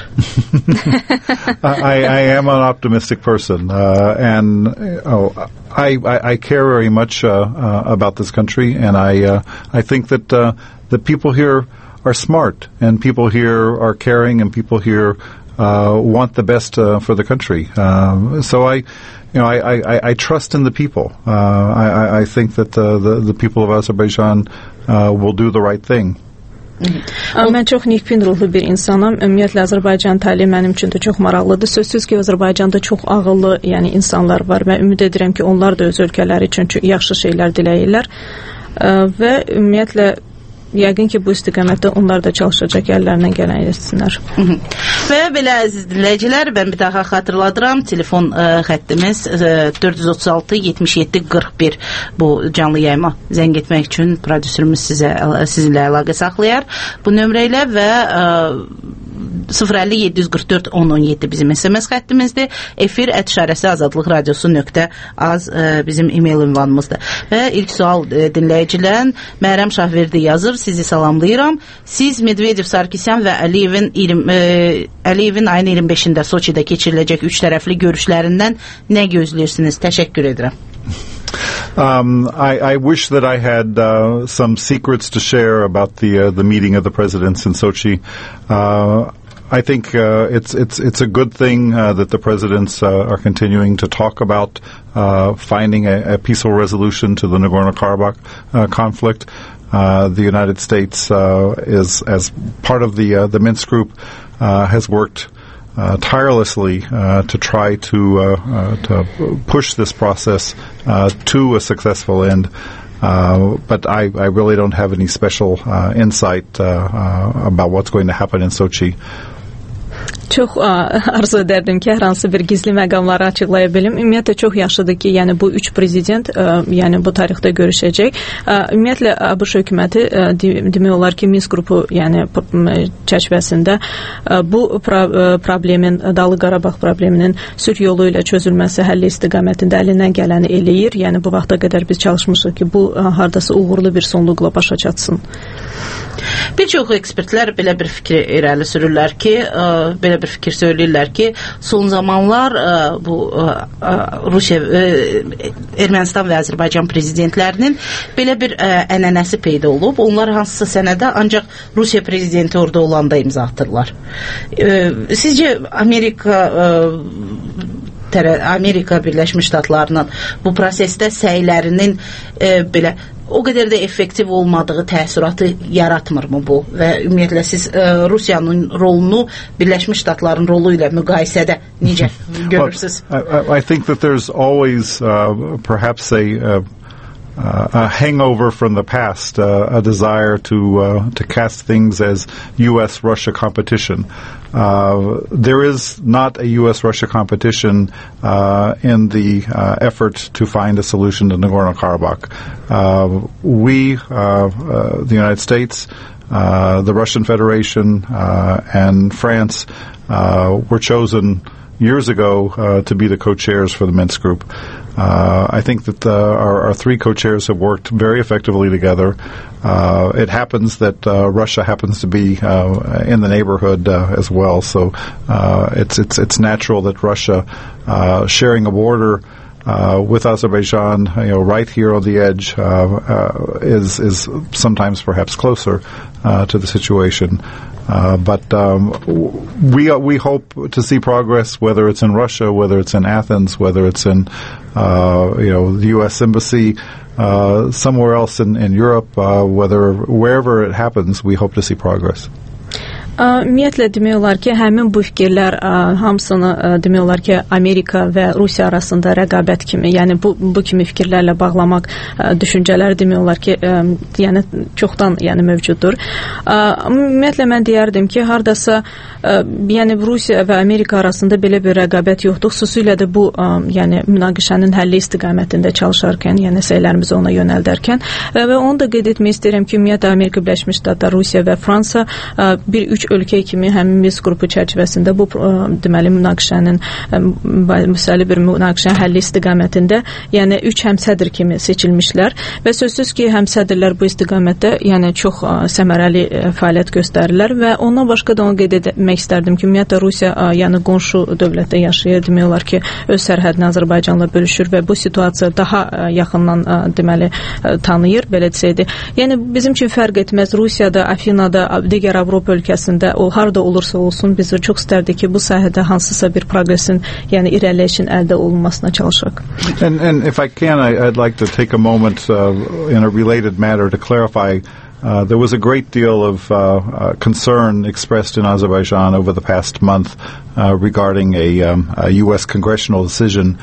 I am an optimistic person, and I care very much about this country, and I think that the people here are smart, and people here are caring, and people here want the best for the country. So I trust in the people. I think that the people of Azerbaijan will do the right thing. Mən çox nikbin ruhlu bir insanam. Ümumiyyətlə Azərbaycan tali mənim üçün də çox maraqlıdır. Sözsüz ki, Azərbaycanda çox ağıllı, yəni insanlar var və ümid edirəm ki, onlar da öz ölkələri üçün yaxşı şeylər diləyirlər və ümumiyyətlə yəqin ki, bu istiqamətdə onlar da çalışacaq, əllərindən gələn etsinlər. Və belə əziz dinləyicilər, mən bir daha xatırladıram, telefon xəttimiz 436-77-41 bu canlı yayıma zəng etmək üçün prodüserimiz sizinlə əlaqə saxlayar bu nömrə ilə və 050-744-1017 bizim SMS xəttimizdir. Efir @ Azadlıq Radiosu.az bizim e-mail ünvanımızdır. Və ilk sual dinləyicilən Məryəm Şahverdi yazır. Sizi salamlayıram. Siz Medvedev, Sarkisyan və Əliyevin ayın 25-də Soçidə keçiriləcək 3 tərəfli görüşlərindən nə gözləyirsiniz? Təşəkkür edirəm. I wish that I had some secrets to share about the meeting of the presidents in Sochi. I think it's a good thing that the presidents are continuing to talk about finding a peaceful resolution to the Nagorno-Karabakh conflict. The United States is, as part of the Minsk group, has worked tirelessly to try to push this process to a successful end. But I really don't have any special insight about what's going to happen in Sochi. Çox arzu edərdim ki, hər hansı bir gizli məqamları açıqlaya bilim. Ümumiyyətlə çox yaxşıdır ki, yəni bu 3 prezident yəni bu tarixdə görüşəcək. Ümumiyyətlə ABŞ hökuməti demək olar ki, Minsk qrupu yəni çərçivəsində bu problemin, Dağlıq Qarabağ probleminin sülh yolu ilə çözülməsi həlli istiqamətində əlindən gələni eləyir. Yəni bu vaxta qədər biz çalışmışıq ki, bu hardasa uğurlu bir sonluqla başa çatsın. Bir çox ekspertlər belə bir fikir irəli sürürlər ki, belə bir fikir söyləyirlər ki, son zamanlar bu Rusiya, Ermənistan və Azərbaycan prezidentlərinin belə bir ənənəsi peyda olub. Onlar hansısa sənədə ancaq Rusiya prezidenti orada olanda imza atırlar. Sizcə Amerika Birləşmiş Ştatlarının bu prosesdə səylərinin belə o qədər də effektiv olmadığı təəssüratı yaratmırmı bu? Və ümumiyyətlə siz Rusiyanın rolunu Birləşmiş Ştatların rolu ilə müqayisədə necə görürsünüz? I think that there's always perhaps a hangover from the past, a desire to cast things as U.S.-Russia competition. There is not a U.S.-Russia competition in the effort to find a solution to Nagorno-Karabakh. We, the United States, the Russian Federation, and France were chosen years ago to be the co-chairs for the Minsk group. I think that our three co-chairs have worked very effectively together. It happens that Russia happens to be in the neighborhood as well, so it's natural that Russia, sharing a border with Azerbaijan, right here on the edge, is sometimes perhaps closer to the situation. But we hope to see progress, whether it's in Russia, whether it's in Athens, whether it's in the U.S. Embassy, somewhere else in Europe, wherever it happens, we hope to see progress. Ümumiyyətlə demək olar ki, həmin bu fikirlər hamısını demək olar ki, Amerika və Rusiya arasında rəqabət kimi, yəni bu kimi fikirlərlə bağlamaq düşüncələri demək olar ki, yəni çoxdan yəni mövcuddur. Ümumiyyətlə mən deyərdim ki, hardasa yəni Rusiya və Amerika arasında belə bir rəqabət yoxdur. Xüsusilə də bu yəni münaqişənin həlli istiqamətində çalışarkən, yəni səylərimizi ona yönəldərkən və onu da qeyd etmək istəyirəm ki, ümumiyyətlə Amerika Birləşmiş Ştatları, Rusiya və Fransa üç ölkə kimi həmin Minsk qrupu çərçivəsində bu deməli münaqişənin müsəlli bir münaqişənin həlli istiqamətində, yəni 3 həmsədr kimi seçilmişlər və sözsüz ki, həmsədrlər bu istiqamətdə yəni çox səmərəli fəaliyyət göstərirlər və ondan başqa da onu qeyd etmək istərdim ki, ümumiyyətlə Rusiya yəni qonşu dövlətdə yaşayır, demək olar ki, öz sərhədini Azərbaycanla bölüşür və bu situasiya daha yaxından deməli tanıyır, belə desəydi. Yəni bizim üçün fərq etməz Rusiyada, Afinada, digər Avropa ölkəsində o harda olursa olsun biz çox istərdik ki, bu sahədə hansısa bir progresin, yəni irəliləyişin əldə olunmasına çalışaq. And if I can, I'd like to take a moment in a related matter to clarify. There was a great deal of concern expressed in Azerbaijan over the past month regarding a U.S. congressional decision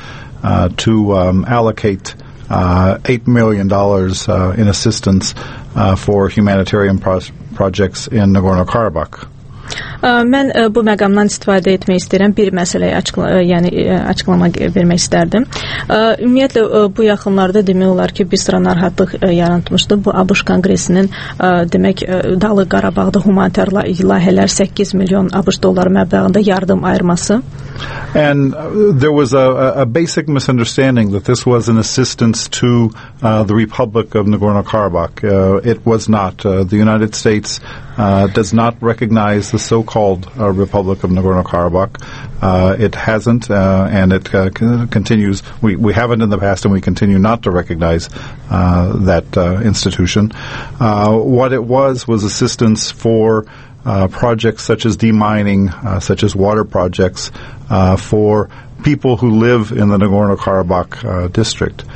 to allocate $8 million in assistance for humanitarian projects in Nagorno-Karabakh. Mən bu məqamdan istifadə etmək istəyirəm. Bir məsələyə açıqlama vermək istərdim. Ümumiyyətlə bu yaxınlarda demək olar ki, bir sıra narahatlıq yaratmışdı. Bu ABŞ Konqresinin demək Dağlıq Qarabağda humanitar layihələr 8 milyon ABŞ dolları məbləğində yardım ayırması. And there was a basic misunderstanding that this was an assistance to the Republic of Nagorno-Karabakh. It was not. The United States does not recognize the so-called Republic of Nagorno-Karabakh. It hasn't, and it continues. We haven't in the past, and we continue not to recognize that institution. What it was assistance for projects such as demining, such as water projects, for people who live in the Nagorno-Karabakh district.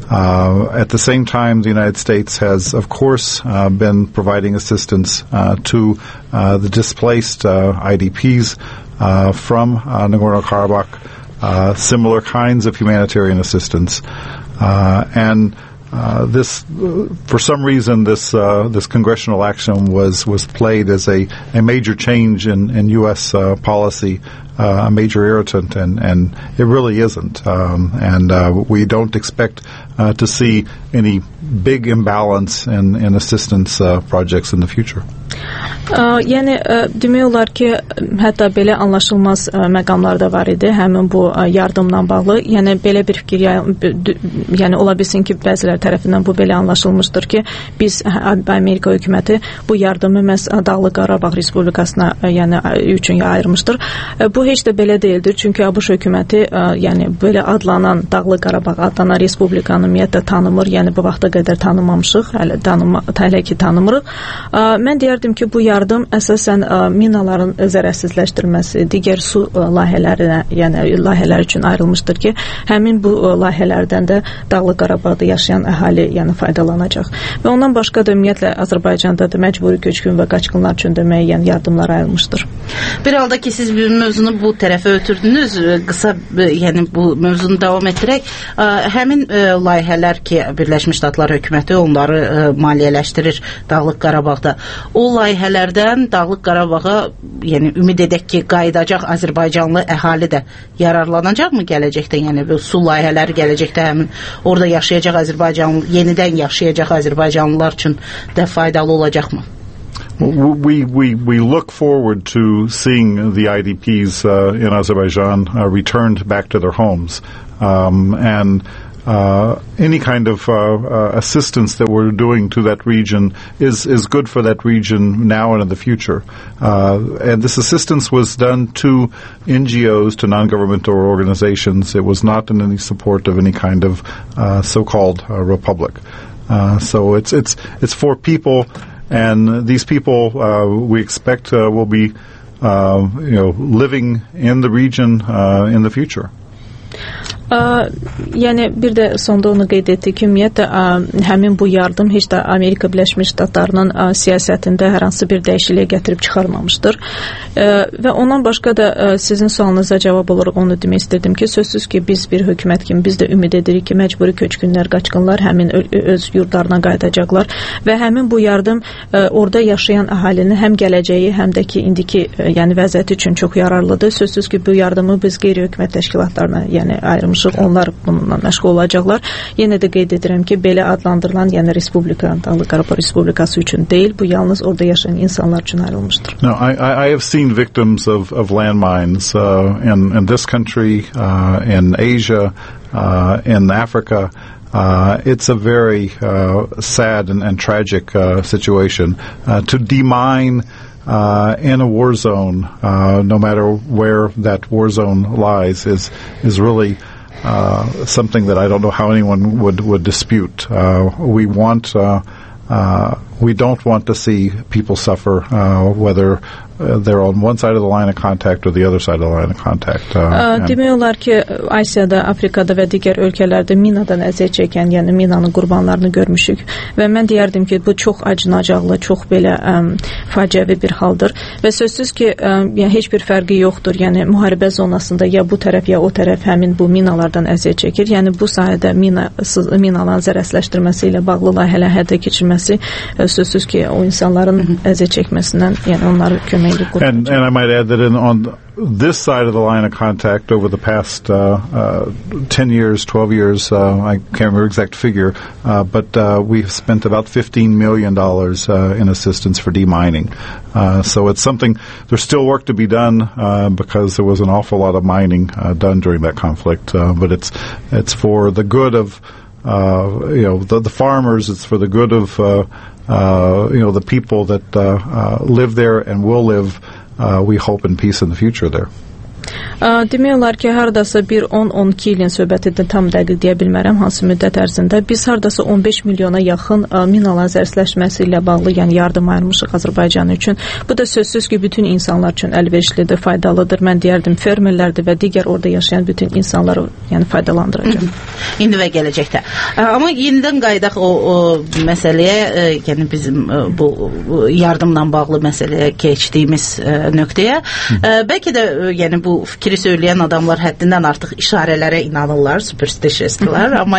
At the same time, the United States has, of course, been providing assistance to the displaced IDPs from Nagorno-Karabakh, similar kinds of humanitarian assistance. This, for some reason, this congressional action was played as a major change in U.S. policy, a major irritant, and it really isn't. And we don't expect to see any big imbalance in assistance projects in the future. Yəni demək olar ki, hətta belə anlaşılmaz məqamlar da var idi həmin bu yardımla bağlı. Yəni belə bir fikir yəni ola bilsin ki, bəzilər tərəfindən bu belə anlaşılmışdır ki, biz Amerika hökuməti bu yardımı məhz Dağlıq Qarabağ Respublikasına yəni üçün ayırmışdır. Bu heç də belə deyildir. Çünki ABŞ hökuməti yəni belə adlanan Dağlıq Qarabağ adlanan respublikanı ümumiyyətlə tanımır. Yəni bu vaxta qədər tanımamışıq, hələ ki tanımırıq. Mən deyərdim ki, bu yardım əsasən minaların zərərsizləşdirilməsi, digər su layihələrinə, yəni layihələr üçün ayrılmışdır ki, həmin bu layihələrdən də Dağlıq Qarabağda yaşayan əhali yəni faydalanacaq. Və ondan başqa da ümumiyyətlə Azərbaycanda da məcburi köçkün və qaçqınlar üçün də müəyyən yardımlar ayrılmışdır. Bir halda ki, siz bir mövzunu bu tərəfə ötürdünüz, qısa yəni bu mövzunu davam etdirək. Həmin layihələr ki, Birləşmiş Ştatlar hökuməti onları maliyyələşdirir Dağlıq Qarabağda. O layihələrdən Dağlıq Qarabağa, yəni ümid edək ki, qayıdacaq Azərbaycanlı əhali də yararlanacaqmı gələcəkdə? Yəni bu su layihələri gələcəkdə həmin orada yaşayacaq Azərbaycanlı, yenidən yaşayacaq Azərbaycanlılar üçün də faydalı olacaqmı? We look forward to seeing the IDPs in Azerbaijan returned back to their homes, and any kind of assistance that we're doing to that region is good for that region now and in the future. And this assistance was done to NGOs, to non-governmental organizations. It was not in any support of any kind of so-called republic. So it's for people, and these people we expect will be living in the region in the future. Yəni bir də sonda onu qeyd etdik ki, ümumiyyətlə həmin bu yardım heç də Amerika Birləşmiş Ştatlarının siyasətində hər hansı bir dəyişikliyə gətirib çıxarmamışdır. Və ondan başqa da sizin sualınıza cavab olaraq onu demək istirdim ki, sözsüz ki, biz bir hökumət kimi biz də ümid edirik ki, məcburi köçkünlər, qaçqınlar həmin öz yurdlarına qayıdacaqlar və həmin bu yardım orada yaşayan əhalinin həm gələcəyi, həm də ki, indiki yəni vəziyyəti üçün çox yararlıdır. Sözsüz ki, bu yardımı biz qeyri-hökumət təşkilatlarına yəni ayrılmışıq. Onlar bununla məşğul olacaqlar. Yenə də qeyd edirəm ki, belə adlandırılan, yəni Respublika, Dağlıq Qarabağ Respublikası üçün deyil, bu yalnız orada yaşayan insanlar üçün ayrılmışdır. No, I have seen victims of landmines in this country, in Asia, in Africa. It's a very sad and tragic situation. To demine in a war zone, no matter where that war zone lies, is really something that I don't know how anyone would dispute. We don't want to see people suffer, whether they're on one side of the line of contact or the other side of the line of contact. Demək olar ki, Asiyada, Afrikada və digər ölkələrdə minadan əziyyət çəkən, yəni minanın qurbanlarını görmüşük və mən deyərdim ki, bu çox acınacaqlı, çox belə faciəvi bir haldır və sözsüz ki, yəni heç bir fərqi yoxdur. Yəni müharibə zonasında ya bu tərəf ya o tərəf həmin bu minalardan əziyyət çəkir. Yəni bu sahədə minaların zərərsizləşdirməsi ilə bağlı layihələr həyata keçirilməsi sözsüz ki, o insanların əziyyət çəkməsindən, yəni onları kömək And I might add that on this side of the line of contact over the past 10 years, 12 years, I can't remember the exact figure, but we've spent about $15 million in assistance for demining. So it's something, there's still work to be done because there was an awful lot of mining done during that conflict, but it's for the good of the farmers, it's for the good of the people that live there and will live, we hope, in peace in the future there. Demək olar ki, hardasa bir 10-12 ilin söhbətidir, tam dəqiq deyə bilmərəm hansı müddət ərzində. Biz hardasa 15 milyona yaxın minaların zərərsizləşməsi ilə bağlı, yəni yardım ayırmışıq Azərbaycan üçün. Bu da sözsüz ki, bütün insanlar üçün əlverişlidir, faydalıdır. Mən deyərdim, fermerlərdir və digər orada yaşayan bütün insanları yəni faydalandıracaq. İndi və gələcəkdə. Amma yenidən qaydaq o məsələyə, yəni bizim bu yardımla bağlı məsələyə keçdiyimiz nöqtəyə. Bəlkə də yəni bu fikri söyləyən adamlar həddindən artıq işarələrə inanırlar, superstitiouslar, amma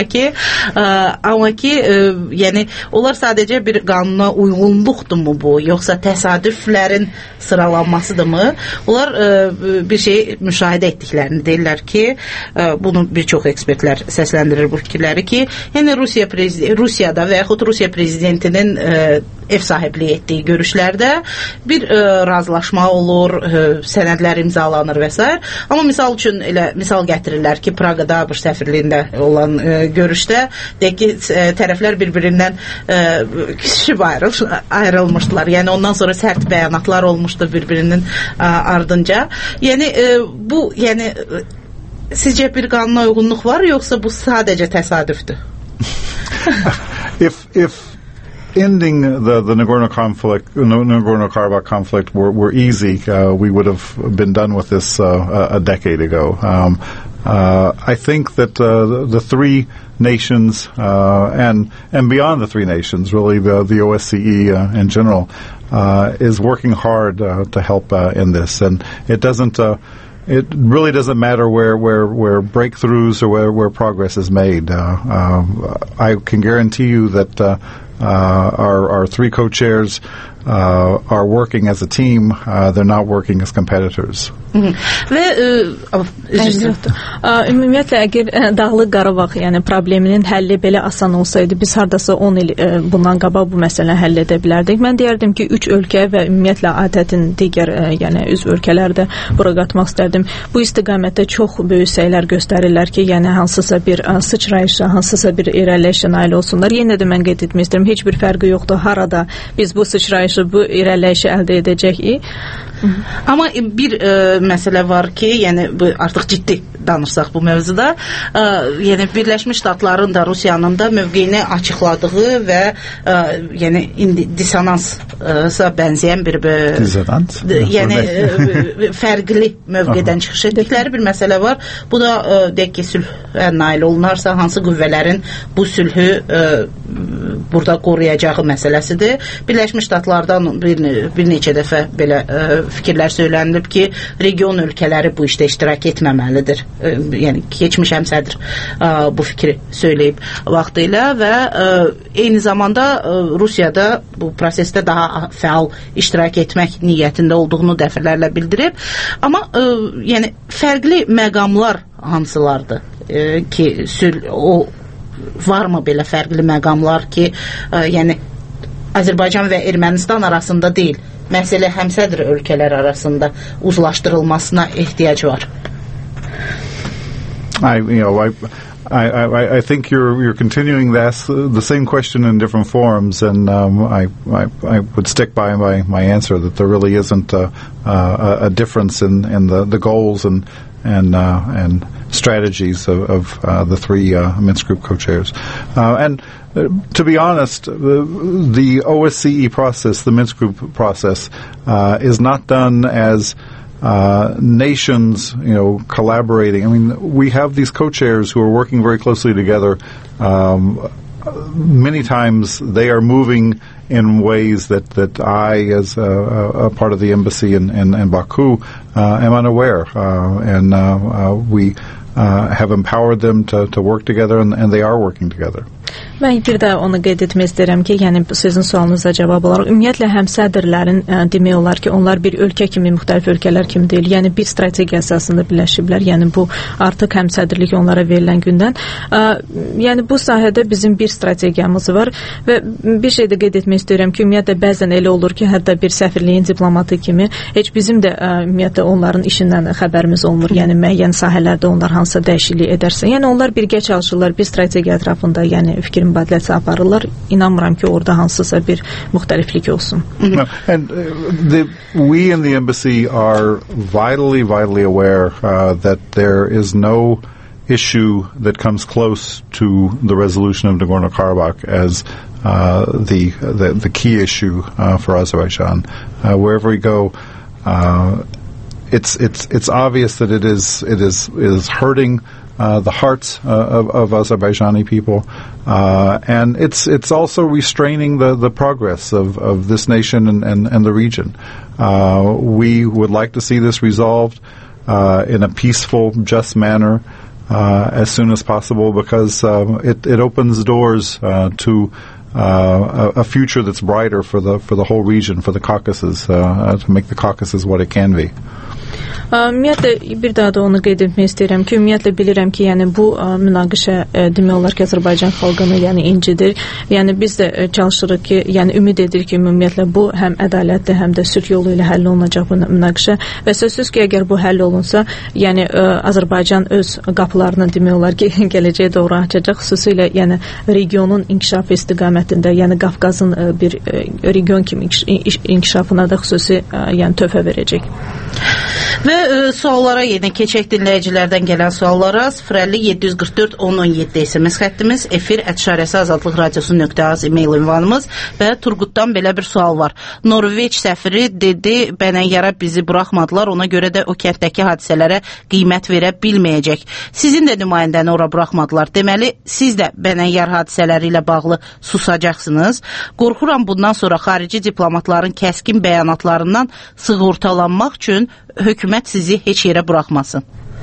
ki yəni onlar sadəcə bir qanuna uyğunluqdurmu bu, yoxsa təsadüflərin sıralanmasıdırmı? Onlar bir şey müşahidə etdiklərini deyirlər ki, bunu bir çox ekspertlər səsləndirir bu fikirləri ki, yəni Rusiyada və yaxud Rusiya prezidentinin ev sahibliyi etdiyi görüşlərdə bir razılaşma olur, sənədlər imzalanır və s. Amma misal üçün elə misal gətirirlər ki, Praqada ABŞ səfirliyində olan görüşdə deyək ki, tərəflər bir-birindən küsüşüb ayrılmışdılar. Yəni ondan sonra sərt bəyanatlar olmuşdu bir-birinin ardınca. Yəni bu yəni sizcə bir qanuna uyğunluq var, yoxsa bu sadəcə təsadüfdür? If ending the Nagorno-Karabakh conflict were easy, we would have been done with this a decade ago. I think that the three nations and beyond the three nations, really the OSCE in general, is working hard to help in this, and it doesn't. It really doesn't matter where breakthroughs or where progress is made. I can guarantee you that our three co-chairs are working as a team. They're not working as competitors. Və ümumiyyətlə əgər Dağlıq Qarabağ yəni probleminin həlli belə asan olsaydı, biz hardasa 10 il bundan qabaq bu məsələni həll edə bilərdik. Mən deyərdim ki, 3 ölkə və ümumiyyətlə ATƏT-in digər yəni üzv ölkələrdə bura qatmaq istərdim. Bu istiqamətdə çox böyük səylər göstərirlər ki, yəni hansısa bir sıçrayışa, hansısa bir irəliləyişə nail olsunlar. Yenə də mən qeyd etmək istəyirəm, heç bir fərqi yoxdur harada biz bu sıçrayışı, bu irəliləyişi əldə edəcəyik. Amma bir məsələ var ki, yəni bu artıq ciddi danışsaq bu mövzuda. Yəni Birləşmiş Ştatların da Rusiyanın da mövqeyini açıqladığı və yəni indi disonansa bənzəyən bir yəni fərqli mövqedən çıxış etdikləri bir məsələ var. Bu da deyək ki, sülhə nail olunarsa hansı qüvvələrin bu sülhü burada qoruyacağı məsələsidir. Birləşmiş Ştatlardan bir neçə dəfə belə fikirlər söylənilib ki, region ölkələri bu işdə iştirak etməməlidir. Yəni keçmiş həmsədr bu fikri söyləyib vaxtilə və eyni zamanda Rusiyada bu prosesdə daha fəal iştirak etmək niyyətində olduğunu dəfələrlə bildirib. Amma yəni fərqli məqamlar hansılardır ki, o varmı belə fərqli məqamlar ki, yəni Azərbaycan və Ermənistan arasında deyil, məsələ həmsədr ölkələr arasında uzlaşdırılmasına ehtiyac var. I think you're continuing to ask the same question in different forms, and I would stick by my answer that there really isn't a difference in the goals and strategies of the three Minsk Group co-chairs. And to be honest, the OSCE process, the Minsk Group process, is not done as nations, collaborating. I mean, we have these co-chairs who are working very closely together. Many times they are moving in ways that I, as a part of the embassy in Baku, am unaware. And we have empowered them to work together, and they are working together. Mən bir də onu qeyd etmək istəyirəm ki, yəni sizin sualınıza cavab olaraq ümumiyyətlə həmsədrlərin demək olar ki, onlar bir ölkə kimi, müxtəlif ölkələr kimi deyil, yəni bir strategiya əsasında birləşiblər. Yəni bu artıq həmsədrlik onlara verilən gündən. Yəni bu sahədə bizim bir strategiyamız var və bir şey də qeyd etmək istəyirəm ki, ümumiyyətlə bəzən elə olur ki, hətta bir səfirliyin diplomatı kimi heç bizim də ümumiyyətlə onların işindən xəbərimiz olmur. Yəni müəyyən sahələrdə onlar hansısa dəyişiklik edərsə, yəni onlar birgə çalışırlar, bir strategiya ətrafında, yəni fikir mübadiləsi aparırlar. İnanmıram ki, orada hansısa bir müxtəliflik olsun. And we in the embassy are vitally aware that there is no issue that comes close to the resolution of Nagorno-Karabakh as the key issue for Azerbaijan. Wherever we go, it's obvious that it is hurting the hearts of Azerbaijani people, and it's also restraining the progress of this nation and the region. We would like to see this resolved in a peaceful, just manner as soon as possible, because it opens doors to a future that's brighter for the whole region, for the Caucasus, to make the Caucasus what it can be. Ümumiyyətlə, bir daha da onu qeyd etmək istəyirəm ki, ümumiyyətlə bilirəm ki, yəni bu münaqişə demək olar ki, Azərbaycan xalqını yəni incidir. Yəni biz də çalışırıq ki, yəni ümid edirik ki, ümumiyyətlə bu həm ədalətli, həm də sülh yolu ilə həll olunacaq bu münaqişə və sözsüz ki, əgər bu həll olunsa, yəni Azərbaycan öz qapılarını demək olar ki, gələcəyə doğru açacaq, xüsusilə yəni regionun inkişafı istiqamətində, yəni Qafqazın bir region kimi inkişafına da xüsusi yəni töhfə verəcək. Və suallara yenə keçək, dinləyicilərdən gələn suallara 050-744-1017 SMS xəttimiz, efir@azadlıqradiosu.az e-mail ünvanımız və Turqutdan belə bir sual var. Norveç səfiri dedi, Bənəyyara bizi buraxmadılar, ona görə də o kənddəki hadisələrə qiymət verə bilməyəcək. Sizin də nümayəndəni ora buraxmadılar. Deməli, siz də Bənəyyar hadisələri ilə bağlı susacaqsınız. Qorxuram bundan sonra xarici diplomatların kəskin bəyanatlarından sığortalanmaq üçün hökumət sizi heç yerə buraxmasın.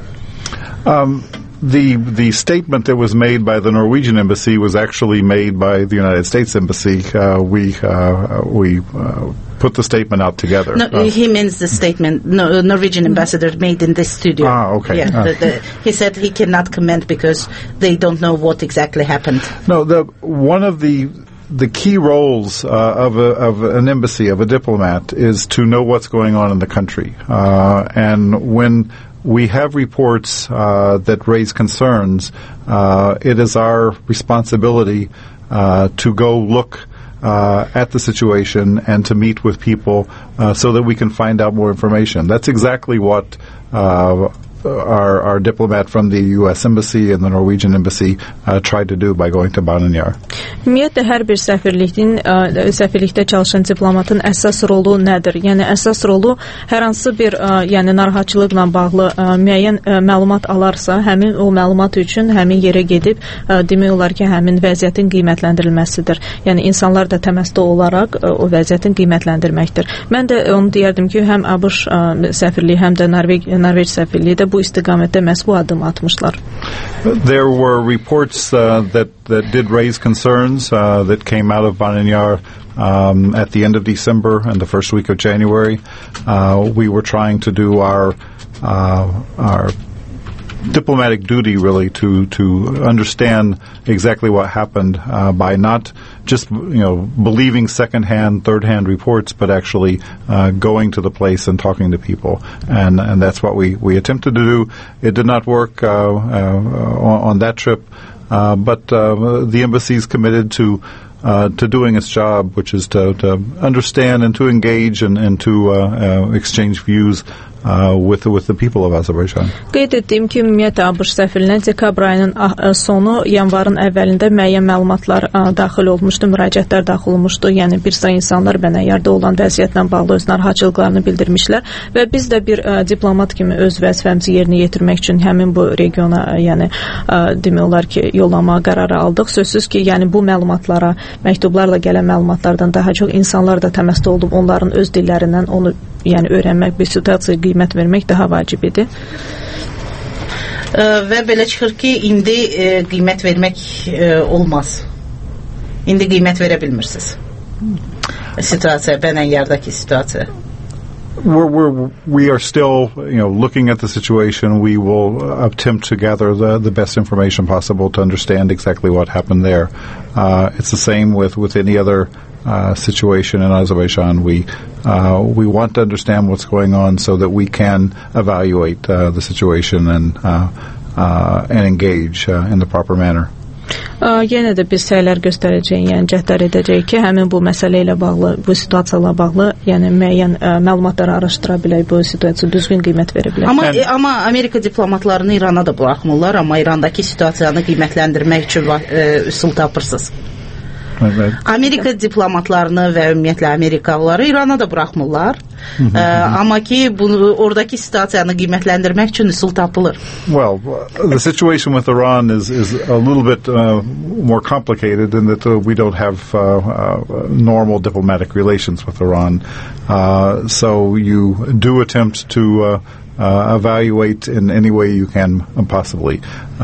The statement that was made by the Norwegian embassy was actually made by the United States embassy. We put the statement out together. No, he means the statement Norwegian ambassador made in this studio. Okay. Yeah, he said he cannot comment because they don't know what exactly happened. No, one of the key roles of an embassy, of a diplomat, is to know what's going on in the country. And when we have reports that raise concerns, it is our responsibility to go look at the situation and to meet with people so that we can find out more information. That's exactly what our diplomat from the U.S. Embassy and the Norwegian Embassy tried to do by going to Banan Yar. Ümumiyyətlə hər bir səfirlikdə çalışan diplomatın əsas rolu nədir? Yəni əsas rolu hər hansı bir yəni narahatçılıqla bağlı müəyyən məlumat alarsa, həmin o məlumat üçün həmin yerə gedib demək olar ki, həmin vəziyyətin qiymətləndirilməsidir. Yəni insanlar da təmasda olaraq o vəziyyətin qiymətləndirməkdir. Mən də onu deyərdim ki, həm ABŞ səfirliyi, həm də Norveç səfirliyi də bu istiqamətdə məhz bu addım atmışlar. There were reports that did raise concerns that came out of Banan Yar at the end of December and the first week of January. We were trying to do our diplomatic duty, really, to understand exactly what happened by not just believing second-hand, third-hand reports, but actually going to the place and talking to people, and that's what we attempted to do. It did not work on that trip, but the embassy is committed to doing its job, which is to understand and to engage and to exchange views with the people of Azerbaijan. Qeyd etdiyim ki, ümumiyyətlə ABŞ səfirliyinə dekabr ayının sonu, yanvarın əvvəlində müəyyən məlumatlar daxil olmuşdu, müraciətlər daxil olmuşdu. Yəni bir sıra insanlar Banan Yarda olan vəziyyətlə bağlı öz narahatçılıqlarını bildirmişlər və biz də bir diplomat kimi öz vəzifəmizi yerinə yetirmək üçün həmin bu regiona, yəni demək olar ki, yollama qərarı aldıq. Sözsüz ki, yəni bu məlumatlara, məktublarla gələn məlumatlardan daha çox insanlar da təmasda olub, onların öz dillərindən onu yəni öyrənmək, bir situasiyaya qiymət vermək daha vacib idi. Və belə çıxır ki, indi qiymət vermək olmaz. İndi qiymət verə bilmirsiniz. Situasiya, Banan Yardakı situasiya. We are still, looking at the situation. We will attempt to gather the best information possible to understand exactly what happened there. It's the same with any other situation in Azerbaijan. We want to understand what's going on so that we can evaluate the situation and engage in the proper manner. Yenə də biz səylər göstərəcəyik, yəni cəhdlər edəcəyik ki, həmin bu məsələ ilə bağlı, bu situasiyalarla bağlı, yəni müəyyən məlumatları araşdıra bilək, bu situasiya düzgün qiymət verə bilək. Amma Amerika diplomatlarını İrana da buraxmırlar, amma İrandakı situasiyanı qiymətləndirmək üçün üsul tapırsınız. Evet. Amerika diplomatlarını və ümumiyyətlə Amerikalıları İrana da buraxmırlar. Amma ki oradakı situasiyanı qiymətləndirmək üçün üsul tapılır. Well, the situation with Iran is a little bit more complicated in that we don't have normal diplomatic relations with Iran. So you do attempt to evaluate in any way you can possibly.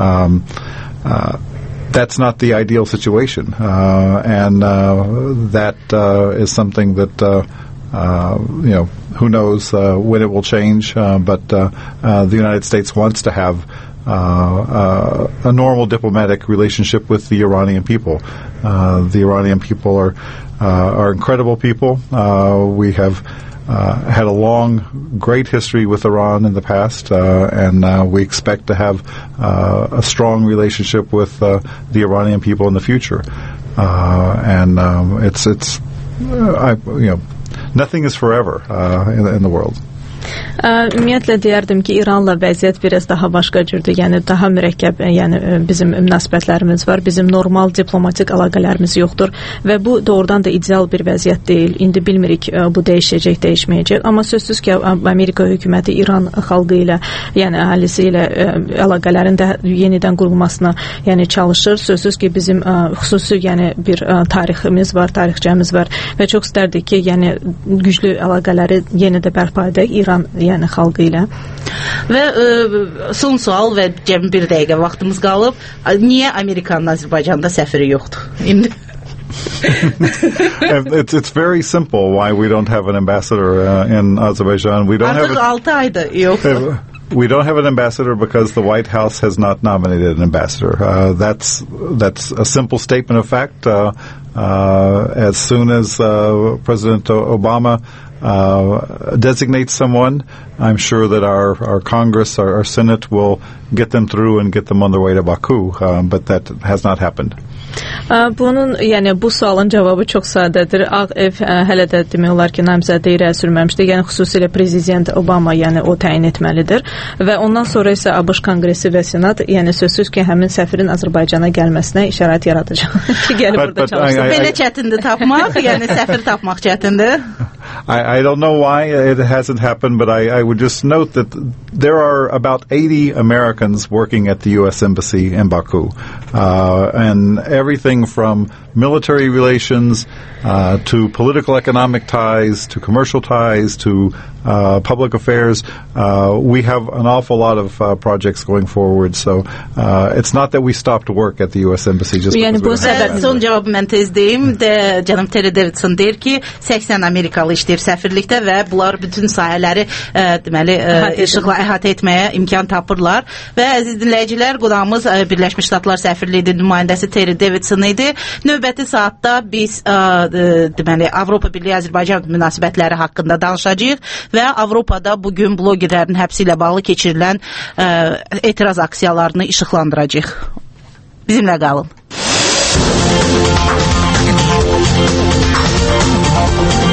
That's not the ideal situation, and that is something that who knows when it will change. But the United States wants to have a normal diplomatic relationship with the Iranian people. The Iranian people are incredible people. We have had a long, great history with Iran in the past, and we expect to have a strong relationship with the Iranian people in the future. Nothing is forever in the world. Ümumiyyətlə deyərdim ki, İranla vəziyyət biraz daha başqa cürdür, yəni daha mürəkkəb, yəni bizim münasibətlərimiz var, bizim normal diplomatik əlaqələrimiz yoxdur və bu doğrudan da ideal bir vəziyyət deyil. İndi bilmirik bu dəyişəcək, dəyişməyəcək, amma sözsüz ki, Amerika hökuməti İran xalqı ilə, yəni əhalisi ilə əlaqələrin də yenidən qurulmasına yəni çalışır. Sözsüz ki, bizim xüsusi yəni bir tariximiz var, tarixçəmiz var və çox istərdik ki, yəni güclü əlaqələri yenə də bərpa edək İran yəni xalqı ilə. Və son sual və cəmi bir dəqiqə vaxtımız qalıb. Niyə Amerikanın Azərbaycanda səfiri yoxdur? İndi It's very simple why we don't have an ambassador in Azerbaijan. We don't Artıq 6 aydır yoxdur. We don't have an ambassador because the White House has not nominated an ambassador. That's a simple statement of fact. As soon as President Obama designates someone, I'm sure that our Congress, our Senate will get them through and get them on their way to Baku, but that has not happened. Bunun, yəni bu sualın cavabı çox sadədir. Ağ ev hələ də demək olar ki, namizədi irəli sürməmişdir. Yəni xüsusilə prezident Obama, yəni o təyin etməlidir və ondan sonra isə ABŞ Konqresi və Senat, yəni sözsüz ki, həmin səfirin Azərbaycana gəlməsinə şərait yaradacaq ki, gəlib burada çalışsın. Belə çətindir tapmaq, yəni səfir tapmaq çətindir. I don't know why it hasn't happened, but I would just note that there are about 80 Americans working at the U.S. Embassy in Baku. And everything from military relations to political economic ties to commercial ties to public affairs. We have an awful lot of projects going forward, so it's not that we stopped work at the U.S. Embassy just yani because we have son cavabı mən tezdeyim. Cənab Terry Davidson deyir ki, 80 Amerikalı işləyir səfirlikdə və bunlar bütün sahələri deməli işıqla əhatə etməyə imkan tapırlar. Və əziz dinləyicilər, qonağımız Birləşmiş Ştatlar Səfirliyi nümayəndəsi Terry Davidson idi. Növbəti saatda biz deməli Avropa Birliyi Azərbaycan münasibətləri haqqında danışacağıq və Avropada bugün blogerlərin həbsi ilə bağlı keçirilən etiraz aksiyalarını işıqlandıracağıq. Bizimlə qalın.